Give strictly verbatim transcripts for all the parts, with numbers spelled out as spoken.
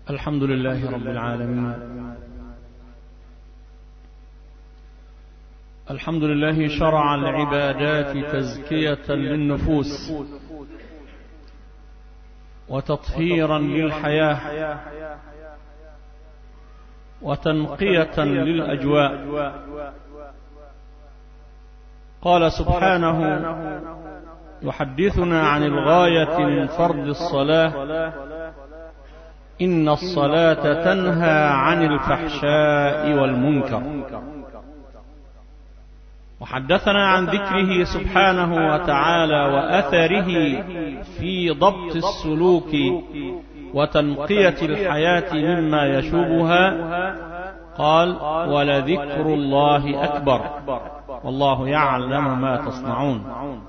الحمد لله رب العالمين. الحمد لله شرع العبادات تزكية للنفوس وتطهيرا للحياة وتنقية للأجواء. قال سبحانه يحدثنا عن الغاية من فرض الصلاة: إن الصلاة تنهى عن الفحشاء والمنكر. وحدثنا عن ذكره سبحانه وتعالى وأثره في ضبط السلوك وتنقية الحياة مما يشوبها. قال: ولذكر الله أكبر والله يعلم ما تصنعون.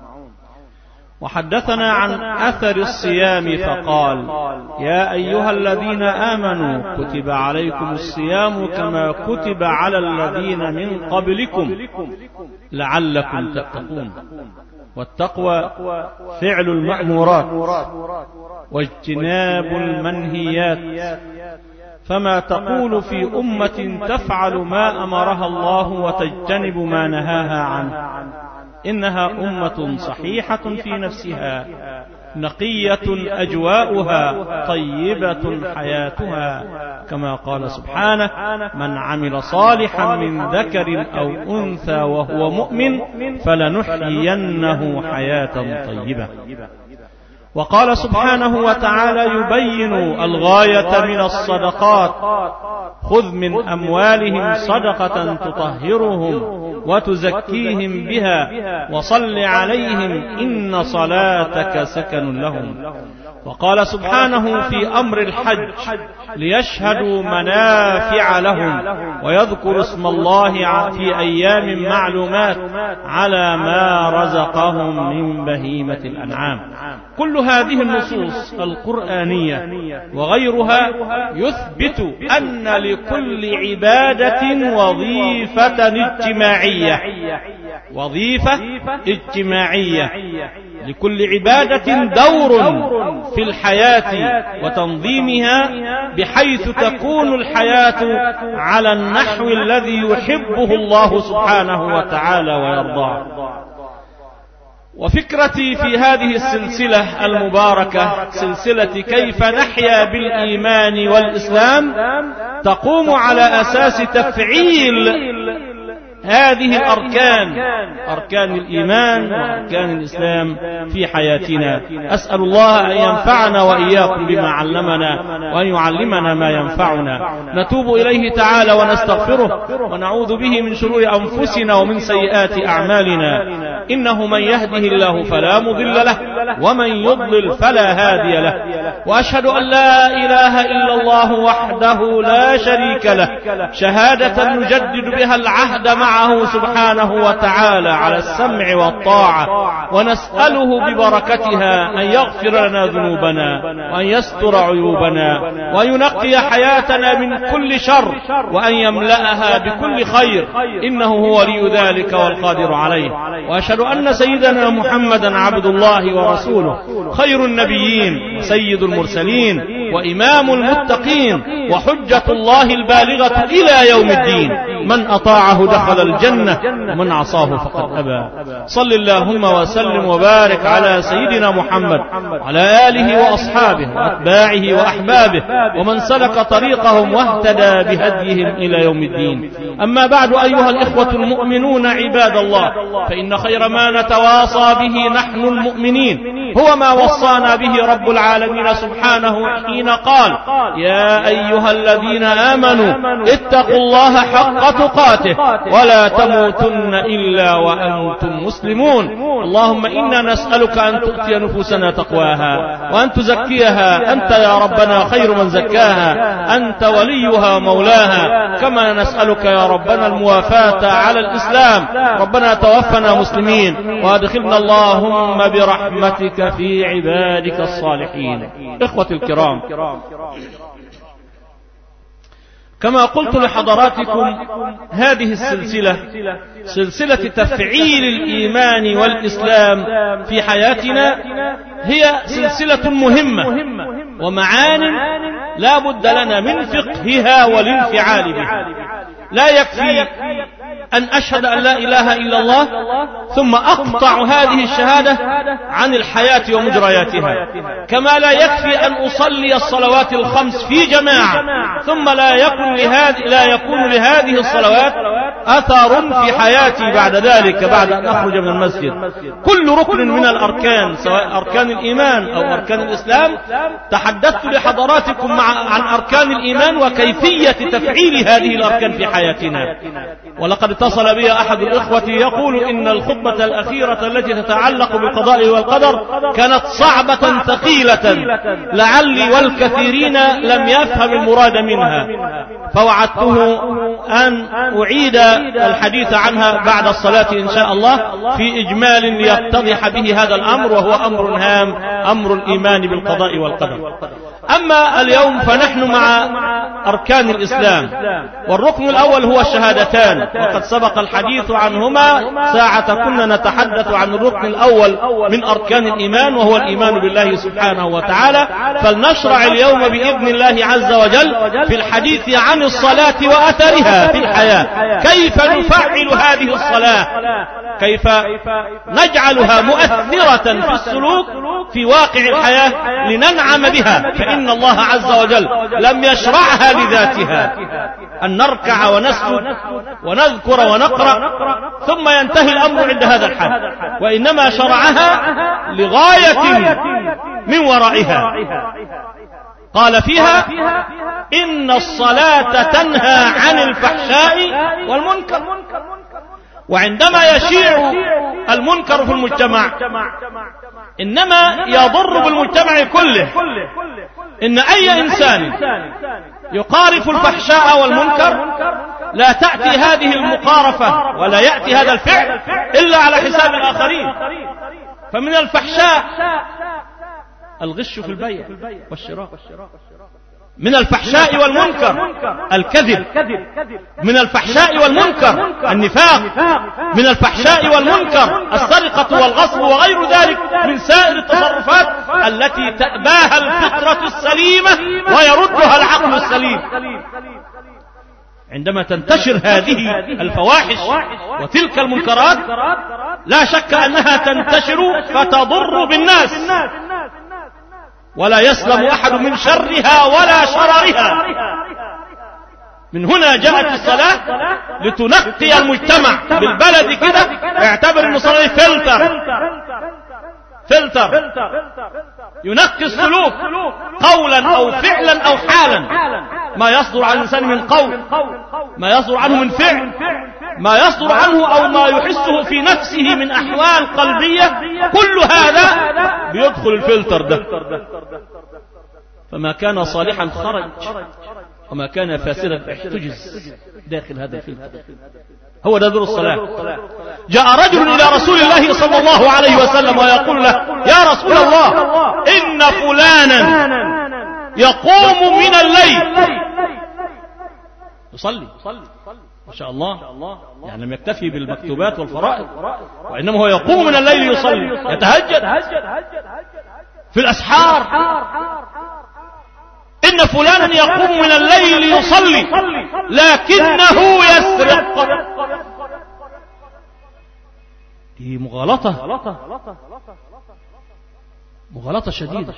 وحدثنا عن أثر الصيام فقال: يا أيها الذين آمنوا كتب عليكم الصيام كما كتب على الذين من قبلكم لعلكم تتقون. والتقوى فعل المأمورات واجتناب المنهيات، فما تقول في أمة تفعل ما أمرها الله وتجتنب ما نهاها عنه؟ إنها أمة صحيحة في نفسها، نقية أجواؤها، طيبة حياتها، كما قال سبحانه: من عمل صالحا من ذكر أو أنثى وهو مؤمن فلنحيينه حياة طيبة. وقال سبحانه وتعالى يبين الغاية من الصدقات: خذ من أموالهم صدقة تطهرهم وتزكيهم بها وصل عليهم إن صلاتك سكن لهم. وقال سبحانه في أمر الحج: ليشهدوا منافع لهم ويذكروا اسم الله في أيام معلومات على ما رزقهم من بهيمة الأنعام. كل هذه النصوص القرآنية وغيرها يثبت أن لكل عبادة وظيفة اجتماعية وظيفة اجتماعية لكل عبادة دور في الحياة وتنظيمها، بحيث تكون الحياة على النحو الذي يحبه الله سبحانه وتعالى ويرضاه. وفكرتي في هذه السلسلة المباركة، سلسلة كيف نحيا بالإيمان والإسلام، تقوم على أساس تفعيل هذه الأركان، أركان الإيمان وأركان الإسلام في حياتنا. أسأل الله أن ينفعنا وإياكم بما علمنا وأن يعلمنا ما ينفعنا. نتوب إليه تعالى ونستغفره ونعوذ به من شرور أنفسنا ومن سيئات أعمالنا. إنه من يهده الله فلا مضل له ومن يضلل فلا هادي له. وأشهد أن لا إله إلا الله وحده لا شريك له، شهادة نجدد بها العهد مع معه سبحانه وتعالى على السمع والطاعة، ونسأله ببركتها أن يغفر لنا ذنوبنا وأن يستر عيوبنا وأن ينقي حياتنا من كل شر وأن يملأها بكل خير، إنه هو ولي ذلك والقادر عليه. وأشهد أن سيدنا محمدا عبد الله ورسوله، خير النبيين وسيد المرسلين وإمام المتقين وحجة الله البالغة إلى يوم الدين. من أطاعه دخل الجنة ومن عصاه فقد أبى. صل اللهم وسلم وبارك على سيدنا محمد وعلى آله وأصحابه وأتباعه وأحبابه ومن سلك طريقهم واهتدى بهديهم إلى يوم الدين. أما بعد، أيها الإخوة المؤمنون عباد الله، فإن خير ما نتواصى به نحن المؤمنين هو ما وصانا به رب العالمين سبحانه حين قال: يا أيها الذين آمنوا اتقوا الله حق تقاته ولا تموتن إلا وأنتم مسلمون. اللهم إنا نسألك أن تؤتي نفوسنا تقواها وأن تزكيها أنت يا ربنا خير من زكاها، أنت وليها ومولاها. كما نسألك يا ربنا الموافاة على الإسلام. ربنا توفنا مسلمين وادخلنا اللهم برحمتك في عبادك الصالحين. إخوتي الكرام، كما قلت لحضراتكم، هذه السلسلة سلسلة تفعيل الإيمان والإسلام في حياتنا هي سلسلة مهمة ومعان لا بد لنا من فقهها والانفعال بها. لا يكفي أن أشهد أن لا إله إلا الله ثم أقطع هذه الشهادة عن الحياة ومجرياتها، كما لا يكفي أن أصلي الصلوات الخمس في جماعة ثم لا يكون لهذه, لا يكون لهذه الصلوات أثر في حياتي بعد ذلك بعد أن أخرج من المسجد. كل ركن من الأركان سواء أركان الإيمان أو أركان الإسلام تحدثت لحضراتكم مع عن أركان الإيمان وكيفية تفعيل هذه الأركان في حياتنا. ولقد اتصل بي أحد الإخوة يقول إن الخطبة الأخيرة التي تتعلق بالقضاء والقدر كانت صعبة ثقيلة لعلي والكثيرين لم يفهم المراد منها، فوعدته أن أعيد الحديث عنها بعد الصلاة إن شاء الله في إجمال ليتضح به هذا الأمر، وهو أمر هام، أمر الإيمان بالقضاء والقدر. أما اليوم فنحن مع أركان الإسلام، والركن الأول هو الشهادتان، وقد سبق الحديث عنهما ساعة كنا نتحدث عن الركن الأول من أركان الإيمان وهو الإيمان بالله سبحانه وتعالى. فلنشرع اليوم بإذن الله عز وجل في الحديث عن الصلاة وأثرها في الحياة، كيف نفعل هذه الصلاة، كيف نجعلها مؤثرة في السلوك في واقع الحياة لننعم بها، فإن الله عز وجل لم يشرعها لذاتها أن نركع ونسجد ونذكر ونقرأ ثم ينتهي الأمر عند هذا الحد، وإنما شرعها لغاية من ورائها. قال فيها إن الصلاة تنهى عن الفحشاء والمنكر. وعندما يشيع المنكر في المجتمع إنما يضر بالمجتمع كله. إن أي إنسان يقارف الفحشاء والمنكر لا تأتي هذه المقارفة ولا يأتي هذا الفعل إلا على حساب الآخرين. فمن الفحشاء الغش في البيع والشراء، من الفحشاء والمنكر الكذب، من الفحشاء والمنكر النفاق، من الفحشاء والمنكر السرقة والغصب وغير ذلك من سائر التصرفات التي تأباها الفطرة السليمة ويردها العقل السليم. عندما تنتشر هذه الفواحش وتلك المنكرات لا شك أنها تنتشر فتضر بالناس، ولا يسلم أحد من شرها ولا شررها. من هنا جاءت الصلاة لتنقي المجتمع. بالبلد كده اعتبر ان الصلاة فلتر فلتر ينقي السلوك قولا او فعلا او حالا، ما يصدر عن الانسان من قول، ما يصدر عنه من فعل، ما يصدر عنه او ما يحسه في نفسه من احوال قلبية، كل هذا بيدخل الفلتر ده. فما كان صالحا خرج وما كان فاسدا احتجز داخل هذا الفلتر. هو ده دور الصلاة. جاء رجل إلى رسول الله صلى الله عليه وسلم ويقول له يا رسول الله إن فلانا يقوم من الليل يصلي ما شاء الله، يعني لم يكتفي بالمكتوبات والفرائض، وإنما هو يقوم من الليل يصلي، يتهجد في الأسحار. إن فلانا يقوم من الليل يصلي لكنه يسرق. دي مغالطة مغالطة شديدة.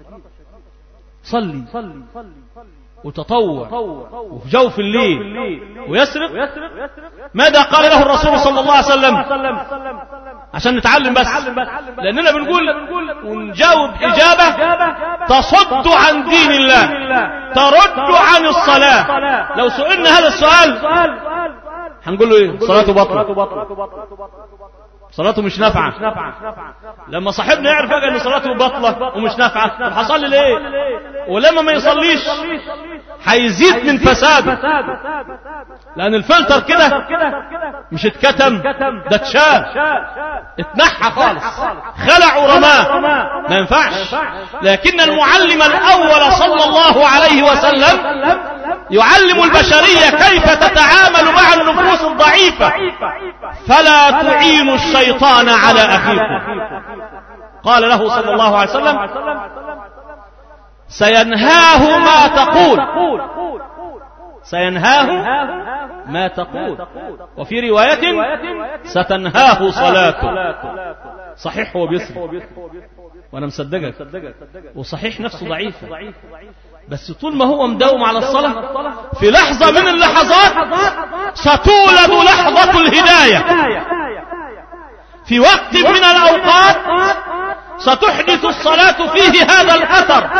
صلي وتطوع وفي جوف الليل ويسرق. ماذا قال له الرسول صلى الله عليه وسلم؟ عشان نتعلم بس، لأننا بنقول ونجاوب إجابة تصد عن دين الله، ترد عن الصلاة. لو سئلنا هذا السؤال هنقول له ايه؟ صلاته بطلة، صلاته مش نافعة. لما صاحبنا يعرف بقى ان صلاته بطلة ومش نافعة، طب هصلي ليه؟ ولما ما يصليش هيزيد من فساده، لان الفلتر كده مش اتكتم، ده اتشال، اتنحى خالص، خلع ورماه، ما ينفعش. لكن المعلم الاول صلى الله عليه وسلم يعلم البشرية كيف تتعامل مع النفوس الضعيفة. فلا تعينوا الشيطان على أخيكم. قال له صلى الله عليه وسلم سينهاه ما تقول، سينهاه ما تقول. وفي رواية ستنهاه صلاته. صحيح هو بيسرق وانا مصدقك، وصحيح نفسه ضعيفة، بس طول ما هو مداوم على الصلاة في لحظة من اللحظات ستولد لحظة الهداية، في وقت من الأوقات ستحدث الصلاة فيه هذا الأثر،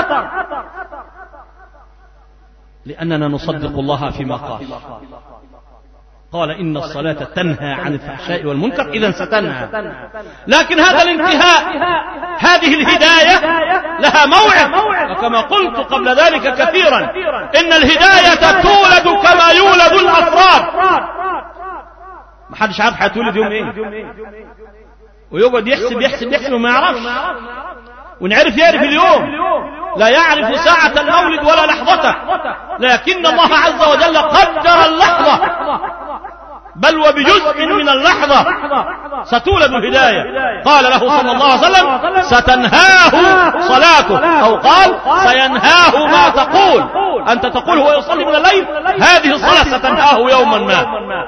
لأننا نصدق الله فيما قال. قال إن الصلاة تنهى عن الفحشاء والمنكر، إذن ستنهى. لكن هذا الانتهاء، هذه الهداية لها موعد، وكما قلت قبل ذلك كثيرا إن الهداية تولد كما يولد الأفراد. ما حدش عارف هتولد يوم ايه، ويقعد يحسب يحسب يحسب وما يعرفش، ونعرف يعرف اليوم، لا يعرف ساعة المولد ولا لحظته، لكن الله عز وجل قدر اللحظة، بل وبجزء من اللحظة ستولد الهداية. قال له صلى الله عليه وسلم ستنهاه صلاته، أو قال سينهاه ما تقول. أنت تقول هو يصلي من الليل، هذه الصلاة ستنهاه يوما ما.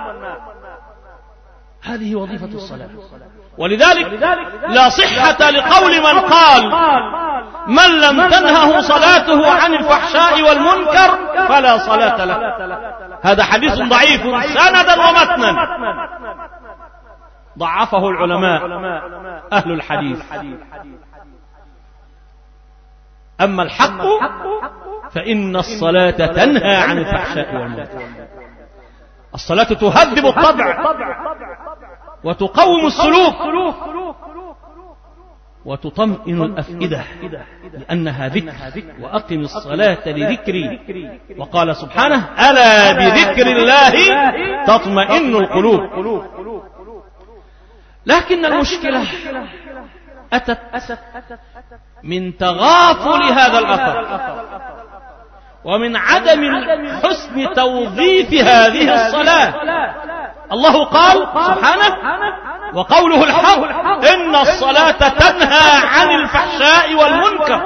هذه وظيفة الصلاة. ولذلك لا صحة لقول من قال من لم تنهه صلاته عن الفحشاء والمنكر فلا صلاة له. هذا حديث ضعيف سندا ومتنا، ضعفه العلماء أهل الحديث. أما الحق فإن الصلاة تنهى عن الفحشاء والمنكر. الصلاة تهذب الطبع وتقوم السلوك وتطمئن الأفئدة، لأنها ذكر، وأقم الصلاة لذكري. وقال سبحانه ألا بذكر الله تطمئن القلوب. لكن المشكلة أتت من تغافل هذا الأثر ومن عدم حسن توظيف هذه الصلاة. الله قال سبحانه وقوله الحق إن الصلاة تنهى عن الفحشاء والمنكر،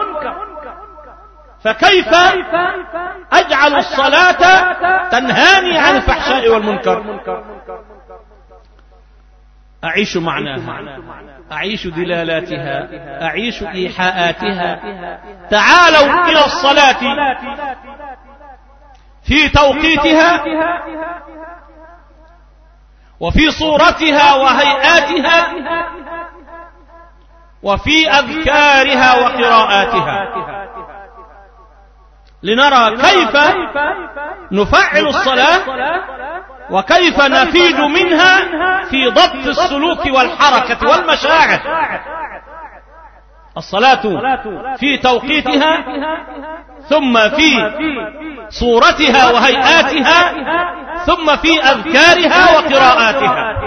فكيف أجعل الصلاة تنهاني عن الفحشاء والمنكر؟ أعيش معناها، أعيش دلالاتها، أعيش إيحاءاتها. تعالوا إلى الصلاة في توقيتها وفي صورتها وهيئاتها وفي أذكارها وقراءاتها، لنرى كيف نفعل الصلاة وكيف نفيد منها في ضبط السلوك والحركة والمشاعر. الصلاة في توقيتها ثم في صورتها وهيئاتها ثم في أذكارها وقراءاتها.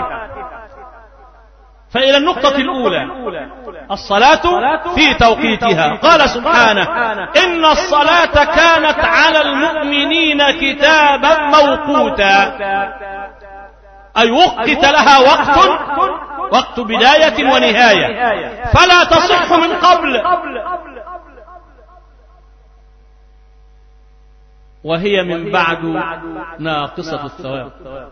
فإلى النقطة الأولى الصلاة في توقيتها. قال سبحانه إن الصلاة كانت على المؤمنين كتابا موقوتا، أي وقت لها وقت، وقت بداية ونهاية، فلا تصح من قبل، وهي من بعد ناقصة الثواب،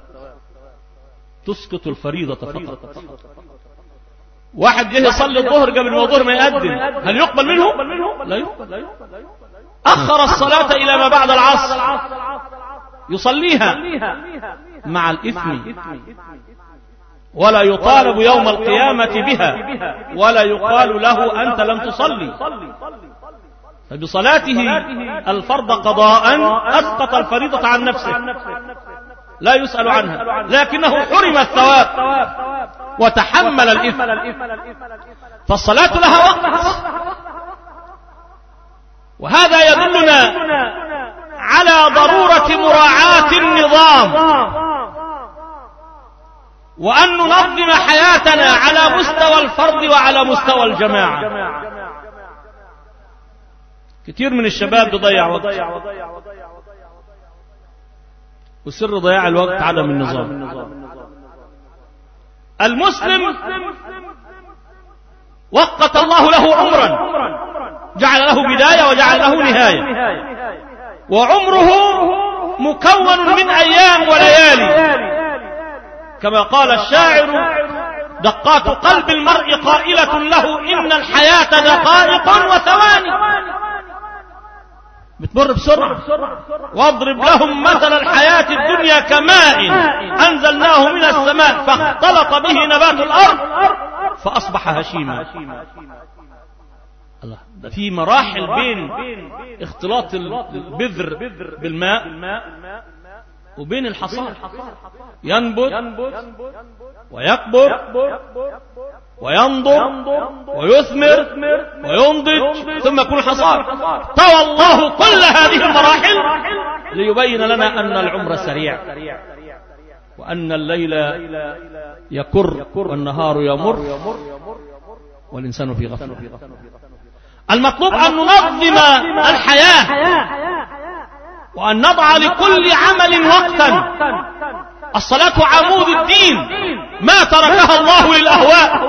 تسقط الفريضة فقط. واحد جه يصلي الظهر قبل ما الظهر ما يأذن، هل يقبل منه؟ لا يقبل. أخر الصلاة إلى ما بعد العصر يصليها مع الإثم، ولا يطالب يوم القيامة بها، ولا يقال له أنت لم تصلي. فبصلاته الفرض قضاء أسقط الفريضة عن نفسه، لا يسأل عنها، لكنه حرم الثواب وتحمل الإثم. فالصلاة لها وقت، وهذا يدلنا على ضرورة مراعاة النظام، وأن ننظم حياتنا على مستوى الفرد وعلى مستوى الجماعة. كثير من الشباب بيضيع وقت، وسر ضياع الوقت عدم النظام. المسلم وقت الله له عمرا جعل له بداية وجعل له نهاية، وعمره مكون من أيام وليالي، كما قال الشاعر: دقات قلب المرء قائلة له إن الحياة دقائق وثواني، بتمر بسرعة. واضرب لهم مثل الحياة الدنيا كماء أنزلناه من السماء فاختلط به نبات الأرض فأصبح هشيما. الله، ده في مراحل بين اختلاط البذر بالماء وبين الحصاد. ينبت ويكبر وينضر ويثمر وينضج ثم يكون حصاد. طوى الله كل هذه المراحل ليبين لنا أن العمر سريع، وأن الليل يكر والنهار يمر والإنسان في غفلة. المطلوب أن ننظم الحياة، وأن نضع لكل عمل وقتا. الصلاة عمود الدين، ما تركها الله للأهواء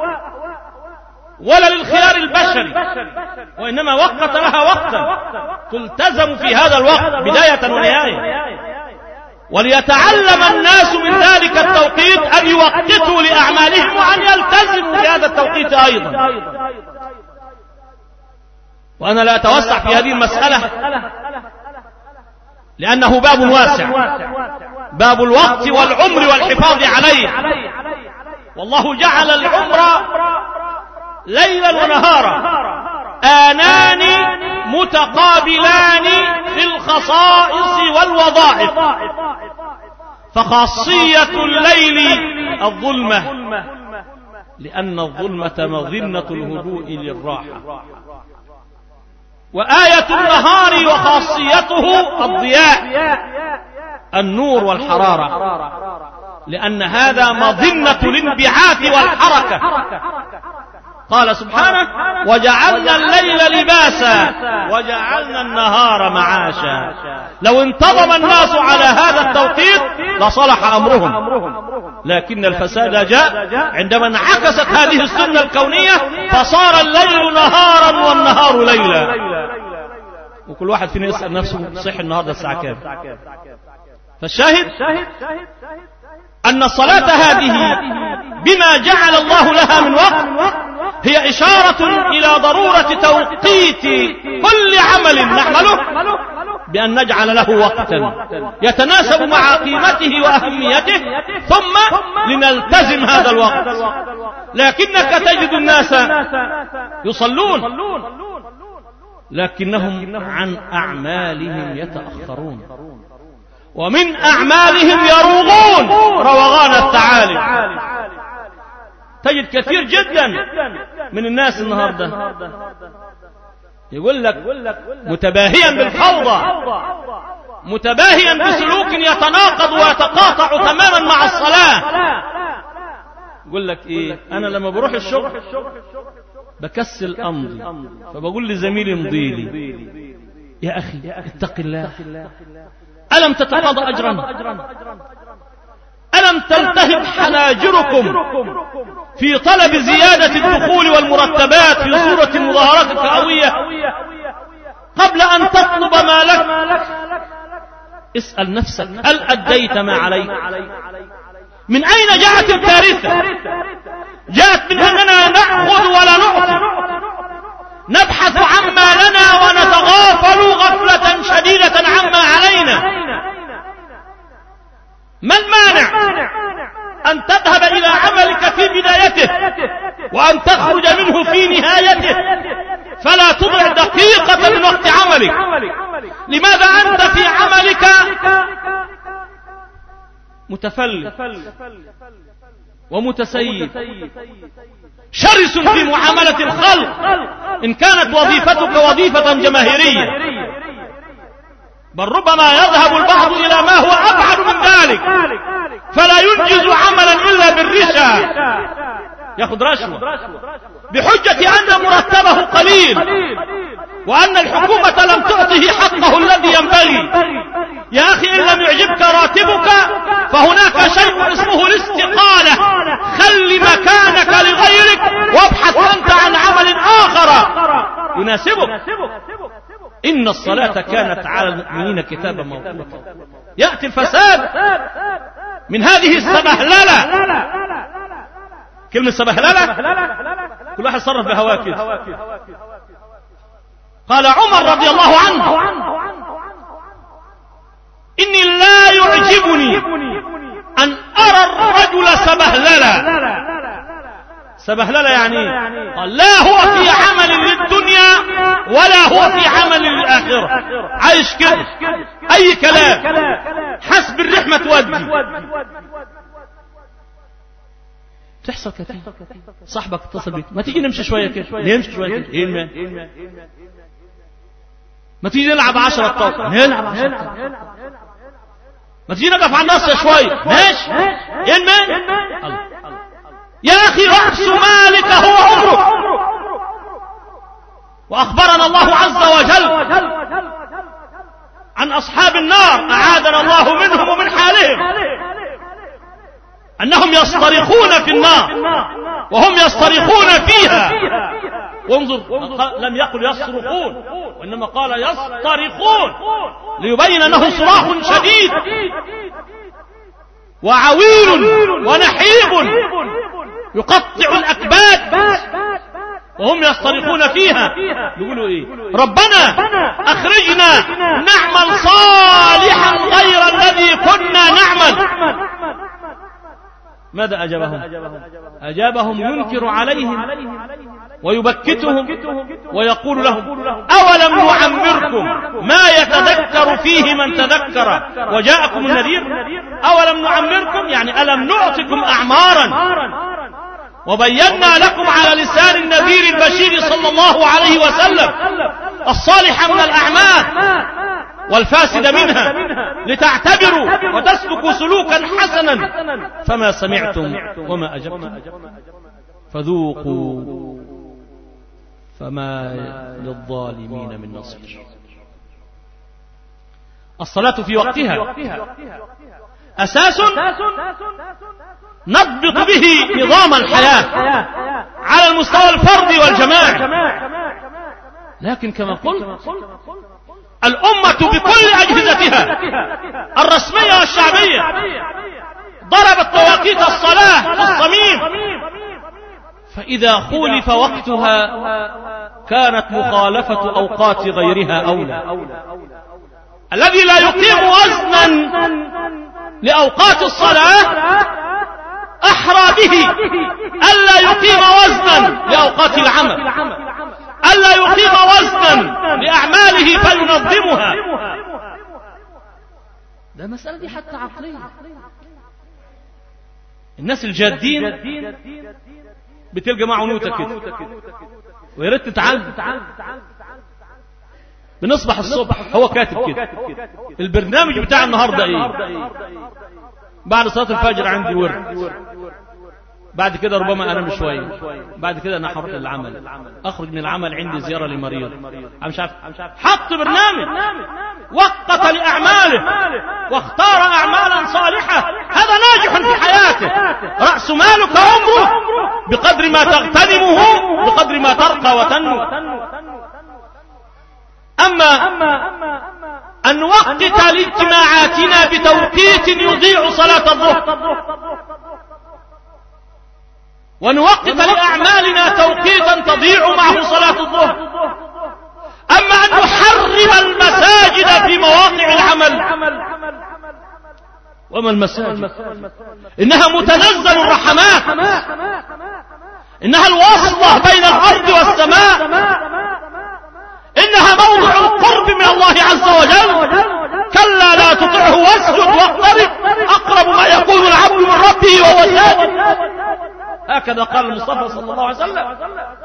ولا للخيار البشري، وإنما وقت لها وقتا تلتزم في هذا الوقت بداية ونهاية. وليتعلم الناس من ذلك التوقيت أن يوقتوا لأعمالهم وأن يلتزموا بهذا التوقيت أيضا. وأنا لا أتوسع في هذه المسألة لأنه باب واسع، باب الوقت والعمر والحفاظ عليه. والله جعل العمر ليلا ونهارا، آنان متقابلان في الخصائص والوظائف. فخاصية الليل الظلمة، لأن الظلمة مظنة الهدوء للراحة، وآية النهار وخاصيته الضياء، النور والحرارة، لأن هذا مظنة الانبعاث والحركة. قال سبحانه: وجعلنا الليل لباسا وجعلنا النهار معاشا. لو انتظم الناس على هذا التوقيت لصلح أمرهم، لكن الفساد جاء عندما انعكست هذه السنة الكونية فصار الليل نهارا والنهار ليلا. وكل واحد فينا يسأل نفسه: صح النهارده الساعة كام؟ فالشاهد أن الصلاة هذه بما جعل الله لها من وقت هي إشارة إلى ضرورة توقيت كل عمل نعمله بأن نجعل له وقتا يتناسب مع قيمته وأهميته، ثم لنلتزم هذا الوقت. لكنك تجد الناس يصلون لكنهم عن أعمالهم يتأخرون، ومن أعمالهم يروغون روغان الثعالب. تجد كثير جدا من الناس النهاردة يقول لك متباهيا بالفوضى، متباهيا بسلوك يتناقض ويتقاطع تماما مع الصلاة. يقول لك ايه، انا لما بروح الشغل بكسل امضي، فبقول لزميلي امضي لي. يا اخي اتق الله، ألم تتقاضى أجرا؟ ألم تلتهب حناجركم في طلب زيادة الدخول والمرتبات في صورة المظاهرات الفئوية قبل أن تطلب ما لك؟ اسأل نفسك: هل أديت ما عليك؟ من أين جاءت الكارثة؟ جاءت من أننا نأخذ ولا نعطي، نبحث عما لنا ونتغافل غفلة شديدة عما علينا. ما المانع أن تذهب إلى عملك في بدايته وأن تخرج منه في نهايته، فلا تضع دقيقة من وقت عملك؟ لماذا أنت في عملك متفلت ومتسيب، شرس في معاملة الخلق إن كانت وظيفتك وظيفة جماهيرية؟ بل ربما يذهب البعض إلى ما هو أبعد من ذلك، فلا ينجز عملا إلا بالرشا، يأخذ رشوة بحجة أن مرتبه قليل وأن الحكومة لم تعطه حقه الذي ينبغي. يا أخي، إن لم يعجبك راتبك فهناك شيء اسمه الاستقالة، خل مكانك لغيرك وابحث أنت عن عمل آخر. يناسبك. إن الصلاة كانت على المؤمنين كتابا موقوتا. يأتي الفساد من هذه السبهللة. كلمة سبهللة كل واحد صرف بهواه كده. قال عمر رضي الله عنه: إني لا يعجبني أن أرى الرجل سبهللا. سبهللا يعني قال لا هو في عمل للدنيا ولا هو في عمل للآخرة، عايش كده أي كلام حسب الرحمة تودي. تحصل كثير. صاحبك اتصل بك: ما تيجي نمشي شوية كده. نمشي شوية كده. إيه ما ما تيجي نلعب عشرة طاقة. نلعب عشرة طاقة. ما تيجي نقف على النص شوية. ماشي. إيه ما يا أخي رأس مالك هو عمرك. وأخبرنا الله عز وجل عن أصحاب النار أعاذنا الله منهم ومن حالهم أنهم يصطرخون في النار وهم يصطرخون فيها. وانظر، لم يقل يصرخون وإنما قال يصطرخون ليبين أنه صراخ شديد وعويل ونحيب يقطع الأكباد وهم يصطرخون فيها. يقولوا إيه؟ ربنا أخرجنا نعمل صالحا غير الذي كنا نعمل. ماذا أجابهم؟ أجابهم ينكر عليهم ويبكتهم ويقول لهم: أولم نعمركم ما يتذكر فيه من تذكر وجاءكم النذير؟ أولم نعمركم يعني ألم نعطكم أعمارا وبينا لكم على لسان النذير البشير صلى الله عليه وسلم الصالح من الأعمال والفاسد منها لتعتبروا وتسلكوا سلوكا حسنا فما سمعتم وما أجبتم فذوقوا فما للظالمين من نصير. الصلاة في وقتها أساس نضبط به نظام الحياة على المستوى الفردي والجماعي. لكن كما قلت الأمة بكل أجهزتها الرسمية والشعبية ضربت مواقيت الصلاة في الصميم، فإذا خولف وقتها كانت مخالفة أوقات غيرها أولى. الذي لا يقيم وزنا لأوقات الصلاة أحرى به ألا يقيم وزنا لأوقات العمل، ألا يقيم وزنا لأعماله فينظمها. ده مسألة دي حتى عقلية. الناس الجادين بتلقى معه نوتة كده ويريد تتعلم. بنصبح الصبح هو كاتب كده البرنامج بتاع النهاردة ايه، بعد صلاة الفجر عندي ورد، بعد كده ربما انام شويه، بعد كده انا هروح للعمل، اخرج من العمل عندي زياره لمريض، انا مش عارف. حط برنامج وقت لاعماله واختار اعمالا صالحه، هذا ناجح في حياته. راس مالك عمره، بقدر ما تغتنمه بقدر ما ترقى وتنمو. اما ان نوقت لاجتماعاتنا بتوقيت يضيع صلاه الظهر، ونوقت لأعمالنا توقيتا تضيع معه صلاة الظهر. أما أن نحرم المساجد في مواقع العمل، وما المساجد؟ إنها متنزل الرحمات، إنها الوصلة بين الأرض والسماء، إنها موضع القرب من الله عز وجل. كلا لا تطعه واسجد واقترب، أقرب ما يكون العبد من ربه وهو ساجد. هكذا قال المصطفى صلى الله عليه وسلم.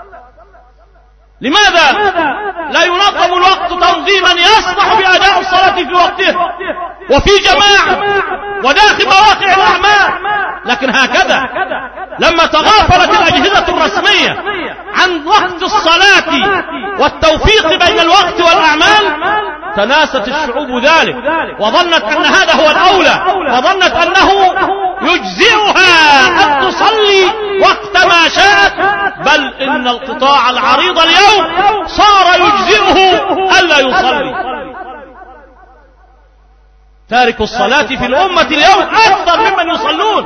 لماذا لا ينظم الوقت تنظيما يسمح بأداء الصلاة في وقته وفي جماعة وداخل مواقع الأعمال؟ لكن هكذا لما تغافلت الأجهزة الرسمية عن وقت الصلاة والتوفيق بين الوقت والأعمال، تناست الشعوب ذلك وظنت أن هذا هو الأولى، وظنت أنه يجزئها أن تصلي وقت ما شاءت. بل إن القطاع العريض اليوم صار يصلي. تارك الصلاة في الأمة اليوم أكثر ممن يصلون،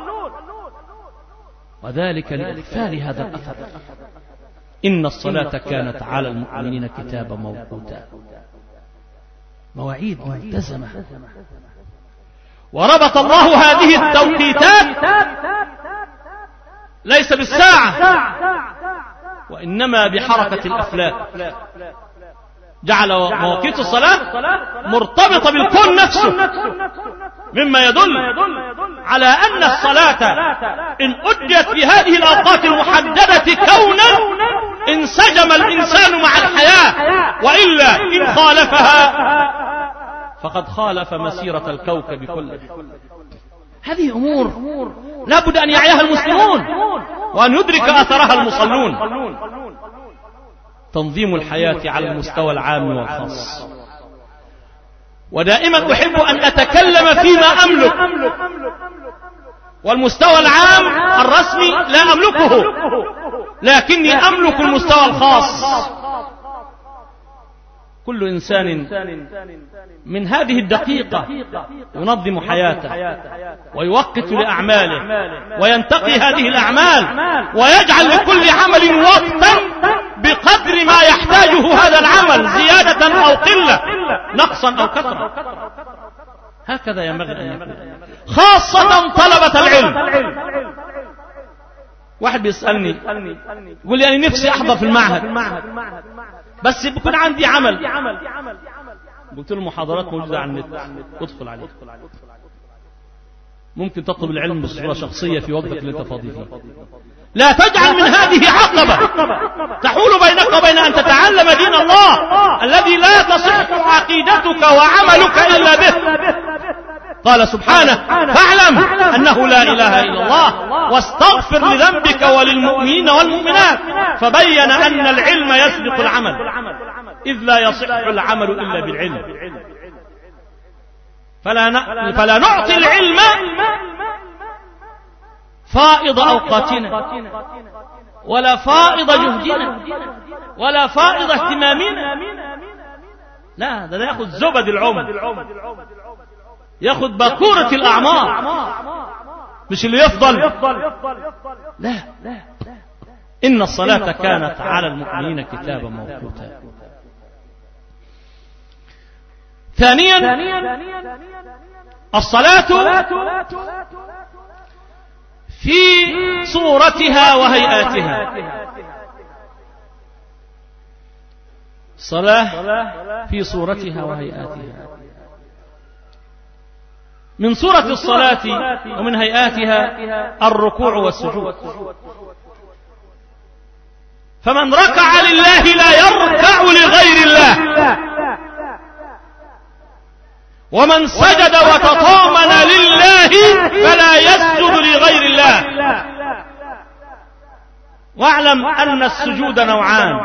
وذلك لإغفال هذا الأثر. إن الصلاة كانت على المؤمنين كتابا موقوتا، مواعيد ملتزمة. وربط الله هذه التوقيتات ليس بالساعة وإنما بحركة الأفلاك، جعل مواقيت الصلاة مرتبطة بالكون نفسه، مما يدل على أن الصلاة إن أدت في هذه الأوقات المحددة كونا انسجم الإنسان مع الحياة، وإلا إن خالفها فقد خالف مسيرة الكوكب كله. هذه أمور لا بد أن يعيها المسلمون وأن يدرك أثرها المصلون. تنظيم الحياة على المستوى العام والخاص. ودائما أحب أن أتكلم فيما أملك، والمستوى العام الرسمي لا أملكه، لكني أملك المستوى الخاص. كل إنسان من هذه الدقيقة ينظم حياته ويوقت لأعماله وينتقي هذه الأعمال ويجعل لكل عمل وقتا بقدر ما يحتاجه هذا العمل، زيادة أو قلة، نقصا أو كثرة. هكذا ينبغي أن يكون، خاصة طلبة العلم. واحد بيسألني يقول لي أنا نفسي أحضر في المعهد بس بكون عندي عمل. قلت له المحاضرات موجودة على النت، ادخل عليه. ممكن تطلب العلم بصورة شخصية في وقتك اللي انت فاضي فيه. لا تجعل من هذه عقبة تحول بينك وبين أن تتعلم دين الله الذي لا تصح عقيدتك وعملك إلا به. قال سبحانه: فاعلم أنه لا إله إلا الله واستغفر لذنبك وللمؤمنين والمؤمنات. فبين أن العلم يسبق العمل، إذ لا يصح العمل إلا بالعلم. فلا, ن... فلا نعطي العلم فائض أوقاتنا ولا فائض جهدنا ولا فائض اهتمامنا. لا، ده يأخذ زبد العمر، يأخذ باكورة الأعمار، مش اللي يفضل. لا، إن الصلاة كانت على المؤمنين كتابا موقوتا. ثانيا، الصلاة في صورتها وهيئاتها. صلاة في صورتها وهيئاتها. من صورة الصلاة ومن هيئاتها الركوع والسجود. فمن ركع لله لا يركع لغير الله، ومن سجد وتطامن لله فلا يسجد لغير الله. واعلم أن السجود نوعان: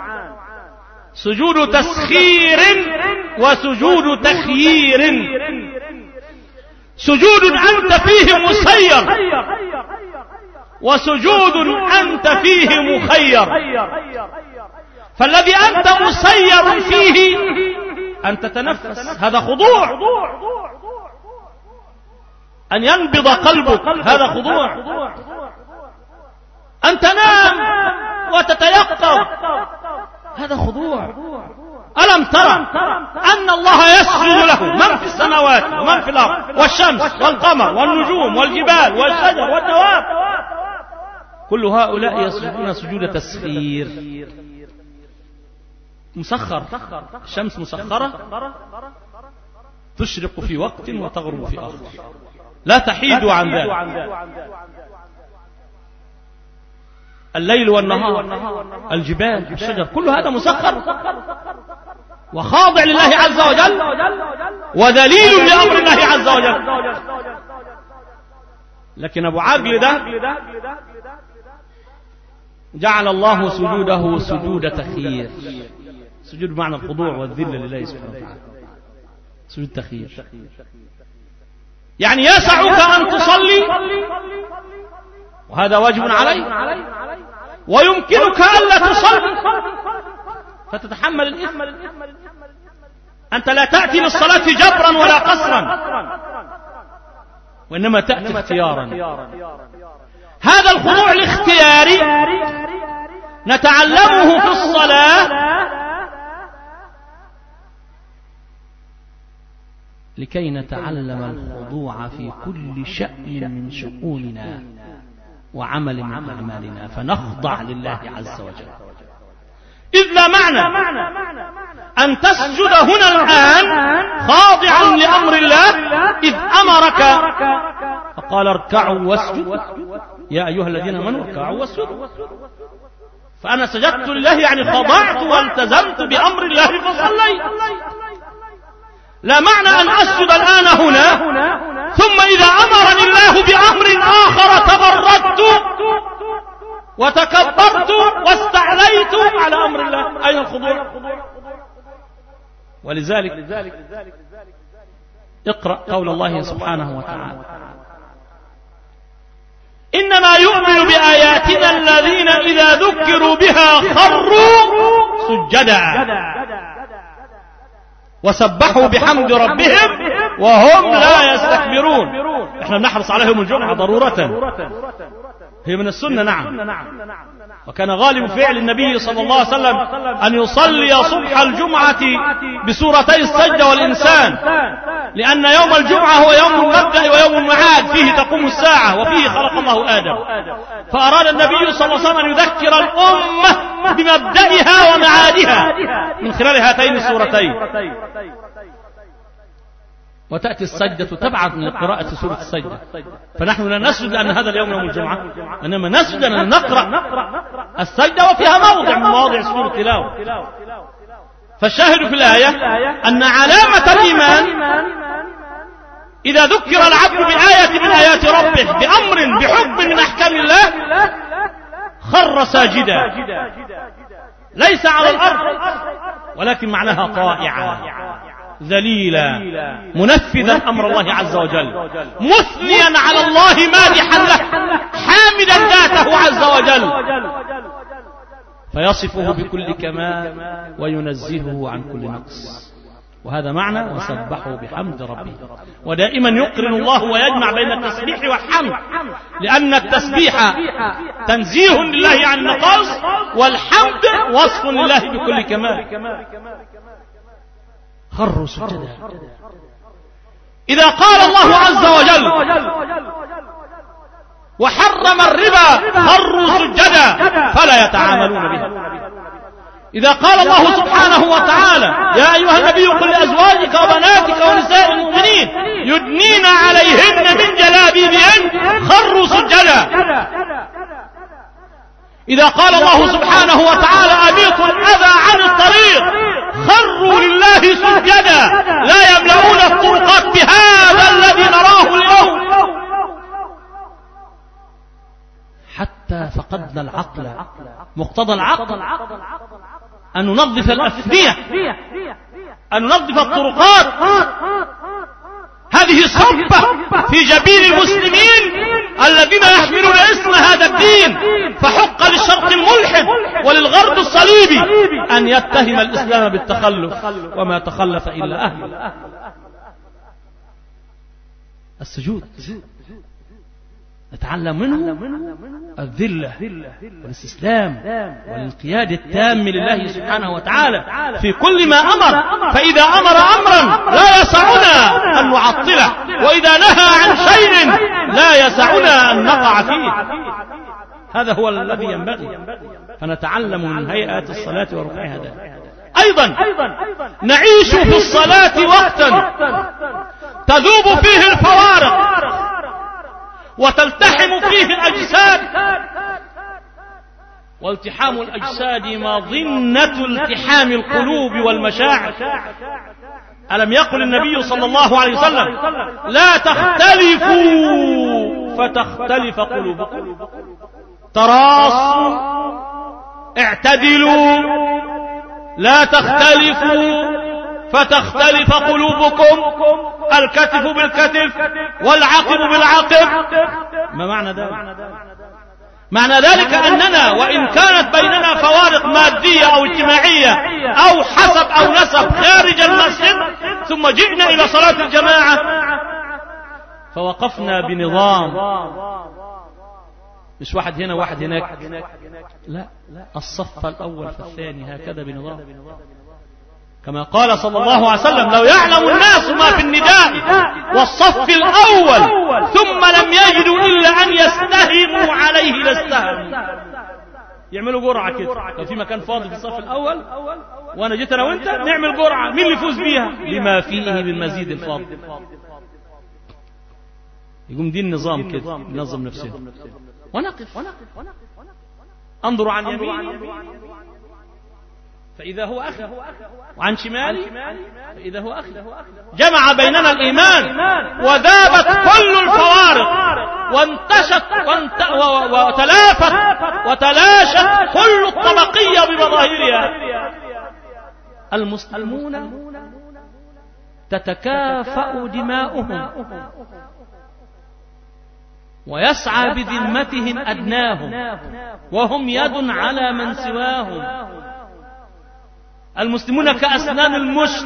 سجود تسخير وسجود تخيير. سجود أنت فيه مسير، وسجود أنت فيه مخير. فالذي أنت مسير فيه أن تتنفس، هذا خضوع. أن ينبض قلبك، هذا خضوع. أن تنام وتتيقظ، هذا خضوع. ألم ترى أن الله يسجد له من في السماوات ومن في الأرض، والشمس والقمر والنجوم والجبال والشجر والدواب، كل هؤلاء يسجدون سجود تسخير. مسخر، الشمس مسخرة تشرق في وقت وتغرب في آخر، لا تحيدوا عن ذلك. الليل والنهار، الجبال، الشجر، كل هذا مسخر وخاضع لله عز وجل ودليل لأمر الله عز وجل. لكن أبو عقل ده جعل الله سجوده سجود تخيير. سجود بمعنى الخضوع والذل لله سبحانه وتعالى، سجود تخيير. يعني يسعك أن تصلي وهذا واجب عليك، ويمكنك ألا تصلي فتتحمل الإثم. أنت لا تأتي للصلاة جبرا ولا قصرا، وإنما تأتي اختيارا. هذا الخضوع الاختياري نتعلمه في الصلاة لكي نتعلم الخضوع في كل شأن من شؤوننا وعمل من أعمالنا، فنخضع لله عز وجل. إذ لا معنى أن تسجد هنا الآن خاضعا لأمر الله إذ أمرك فقال اركعوا واسجدوا يا أيها الذين آمنوا اركعوا واسجدوا، فأنا سجدت لله يعني خضعت والتزمت بأمر الله فصليت. لا معنى أن أسجد الآن هنا ثم إذا أمرني الله بأمر آخر تبردت وتكبرت واستعليت على أمر الله. أين الخضوع؟ ولذلك اقرأ قول الله سبحانه وتعالى إنما يؤمن بآياتنا الذين إذا ذكروا بها خروا سجدا وسبحوا بحمد ربهم وهم لا يستكبرون. احنا بنحرص عليهم الجمعة ضرورة، هي من السنة نعم، وكان غالب فعل النبي صلى الله عليه وسلم أن يصلي صبح الجمعة بسورتي السجدة والإنسان، لأن يوم الجمعة هو يوم المبدأ ويوم المعاد، فيه تقوم الساعة وفيه خلق الله آدم، فأراد النبي صلى الله عليه وسلم أن يذكر الأمة بمبدئها ومعادها من خلال هاتين السورتين. وتأتي السجدة تبعد من قراءة سورة السجدة، فنحن لا نسجد لأن هذا اليوم يوم الجمعة، إنما نسجد أن نقرأ السجدة وفيها موضع من مواضع سورة التلاوة. فالشاهد في الآية أن علامة الإيمان إذا ذكر العبد بآية من آيات ربه بأمر بحكم من أحكام الله خر ساجدا، ليس على الأرض ولكن معناها طائعا ذليلا منفذا أمر الله عز وجل، مثنيا على الله مادحا له حامدا ذاته عز وجل، فيصفه بكل كمال وينزهه عن كل نقص. وهذا معنى وسبحوا بحمد ربه. ودائما يقرن الله ويجمع بين التسبيح والحمد، لأن التسبيح تنزيه لله عن النقص والحمد وصف لله بكل كمال. خروا سجدا. إذا قال الله عز وجل وحرم الربا خروا سجدا فلا يتعاملون بها. إذا قال الله سبحانه وتعالى يا أيها النبي قل لأزواجك وبناتك ونساء المؤمنين يدنين عليهن من جلابيبهن خروا سجدا. إذا قال الله سبحانه وتعالى أميطوا الأذى عن الطريق خروا لله سجدا لا يملؤون الطرقات بهذا الذي نراه اليوم. حتى فقدنا العقل. مقتضى العقل أن ننظف الأفنية، أن ننظف الطرقات. هذه صبة في جبين المسلمين الذين يحملون اسم هذا الدين، فحق للشرق الملحد وللغرب الصليبي أن يتهم الإسلام بالتخلف، وما تخلف إلا أهله. السجود نتعلم منه الذلة والاستسلام والانقياد التام لله سبحانه وتعالى في كل ما أمر، فإذا أمر أمرا لا يسعنا أن نعطله، وإذا نهى عن شيء لا يسعنا أن نقع فيه. هذا هو الذي ينبغي، فنتعلم من هيئات الصلاة وركوعها هذا. أيضا نعيش في الصلاة وقتا تذوب فيه الفوارق وتلتحم فيه الأجساد، والتحام الأجساد مظنة التحام القلوب والمشاعر. ألم يقل النبي صلى الله عليه وسلم لا تختلفوا فتختلف قلوبكم، تراصوا اعتدلوا لا تختلفوا فتختلف قلوبكم، الكتف بالكتف والعقب بالعقب. ما معنى ذلك؟ معنى ذلك أننا وإن كانت بيننا فوارق مادية أو اجتماعية ثم جئنا إلى صلاة الجماعة فوقفنا بنظام، مش واحد هنا واحد هناك، لا، الصف الأول فالثاني هكذا بنظام، كما قال صلى الله عليه وسلم: لو يعلم الناس ما في النداء والصف الأول ثم لم يجدوا إلا أن يستهموا عليه لاستهموا. يعملوا جرعة كده، لو في مكان فاضي في الصف الأول وأنا جيت أنا وأنت نعمل جرعة، مين اللي يفوز بيها؟ لما فيه من مزيد الفضل. يقوم دي النظام كده، ننظم نفسنا ونقف انظر عن يميني فإذا هو أخي، وعن شمالي فإذا هو أخي. جمع بيننا الإيمان وذابت كل الفوارق وانتشت وانت وتلافت وتلاشت كل الطبقية بمظاهرها. المسلمون تتكافأ دماؤهم ويسعى بذمتهم أدناهم وهم يد على من سواهم. المسلمون كأسنان المشط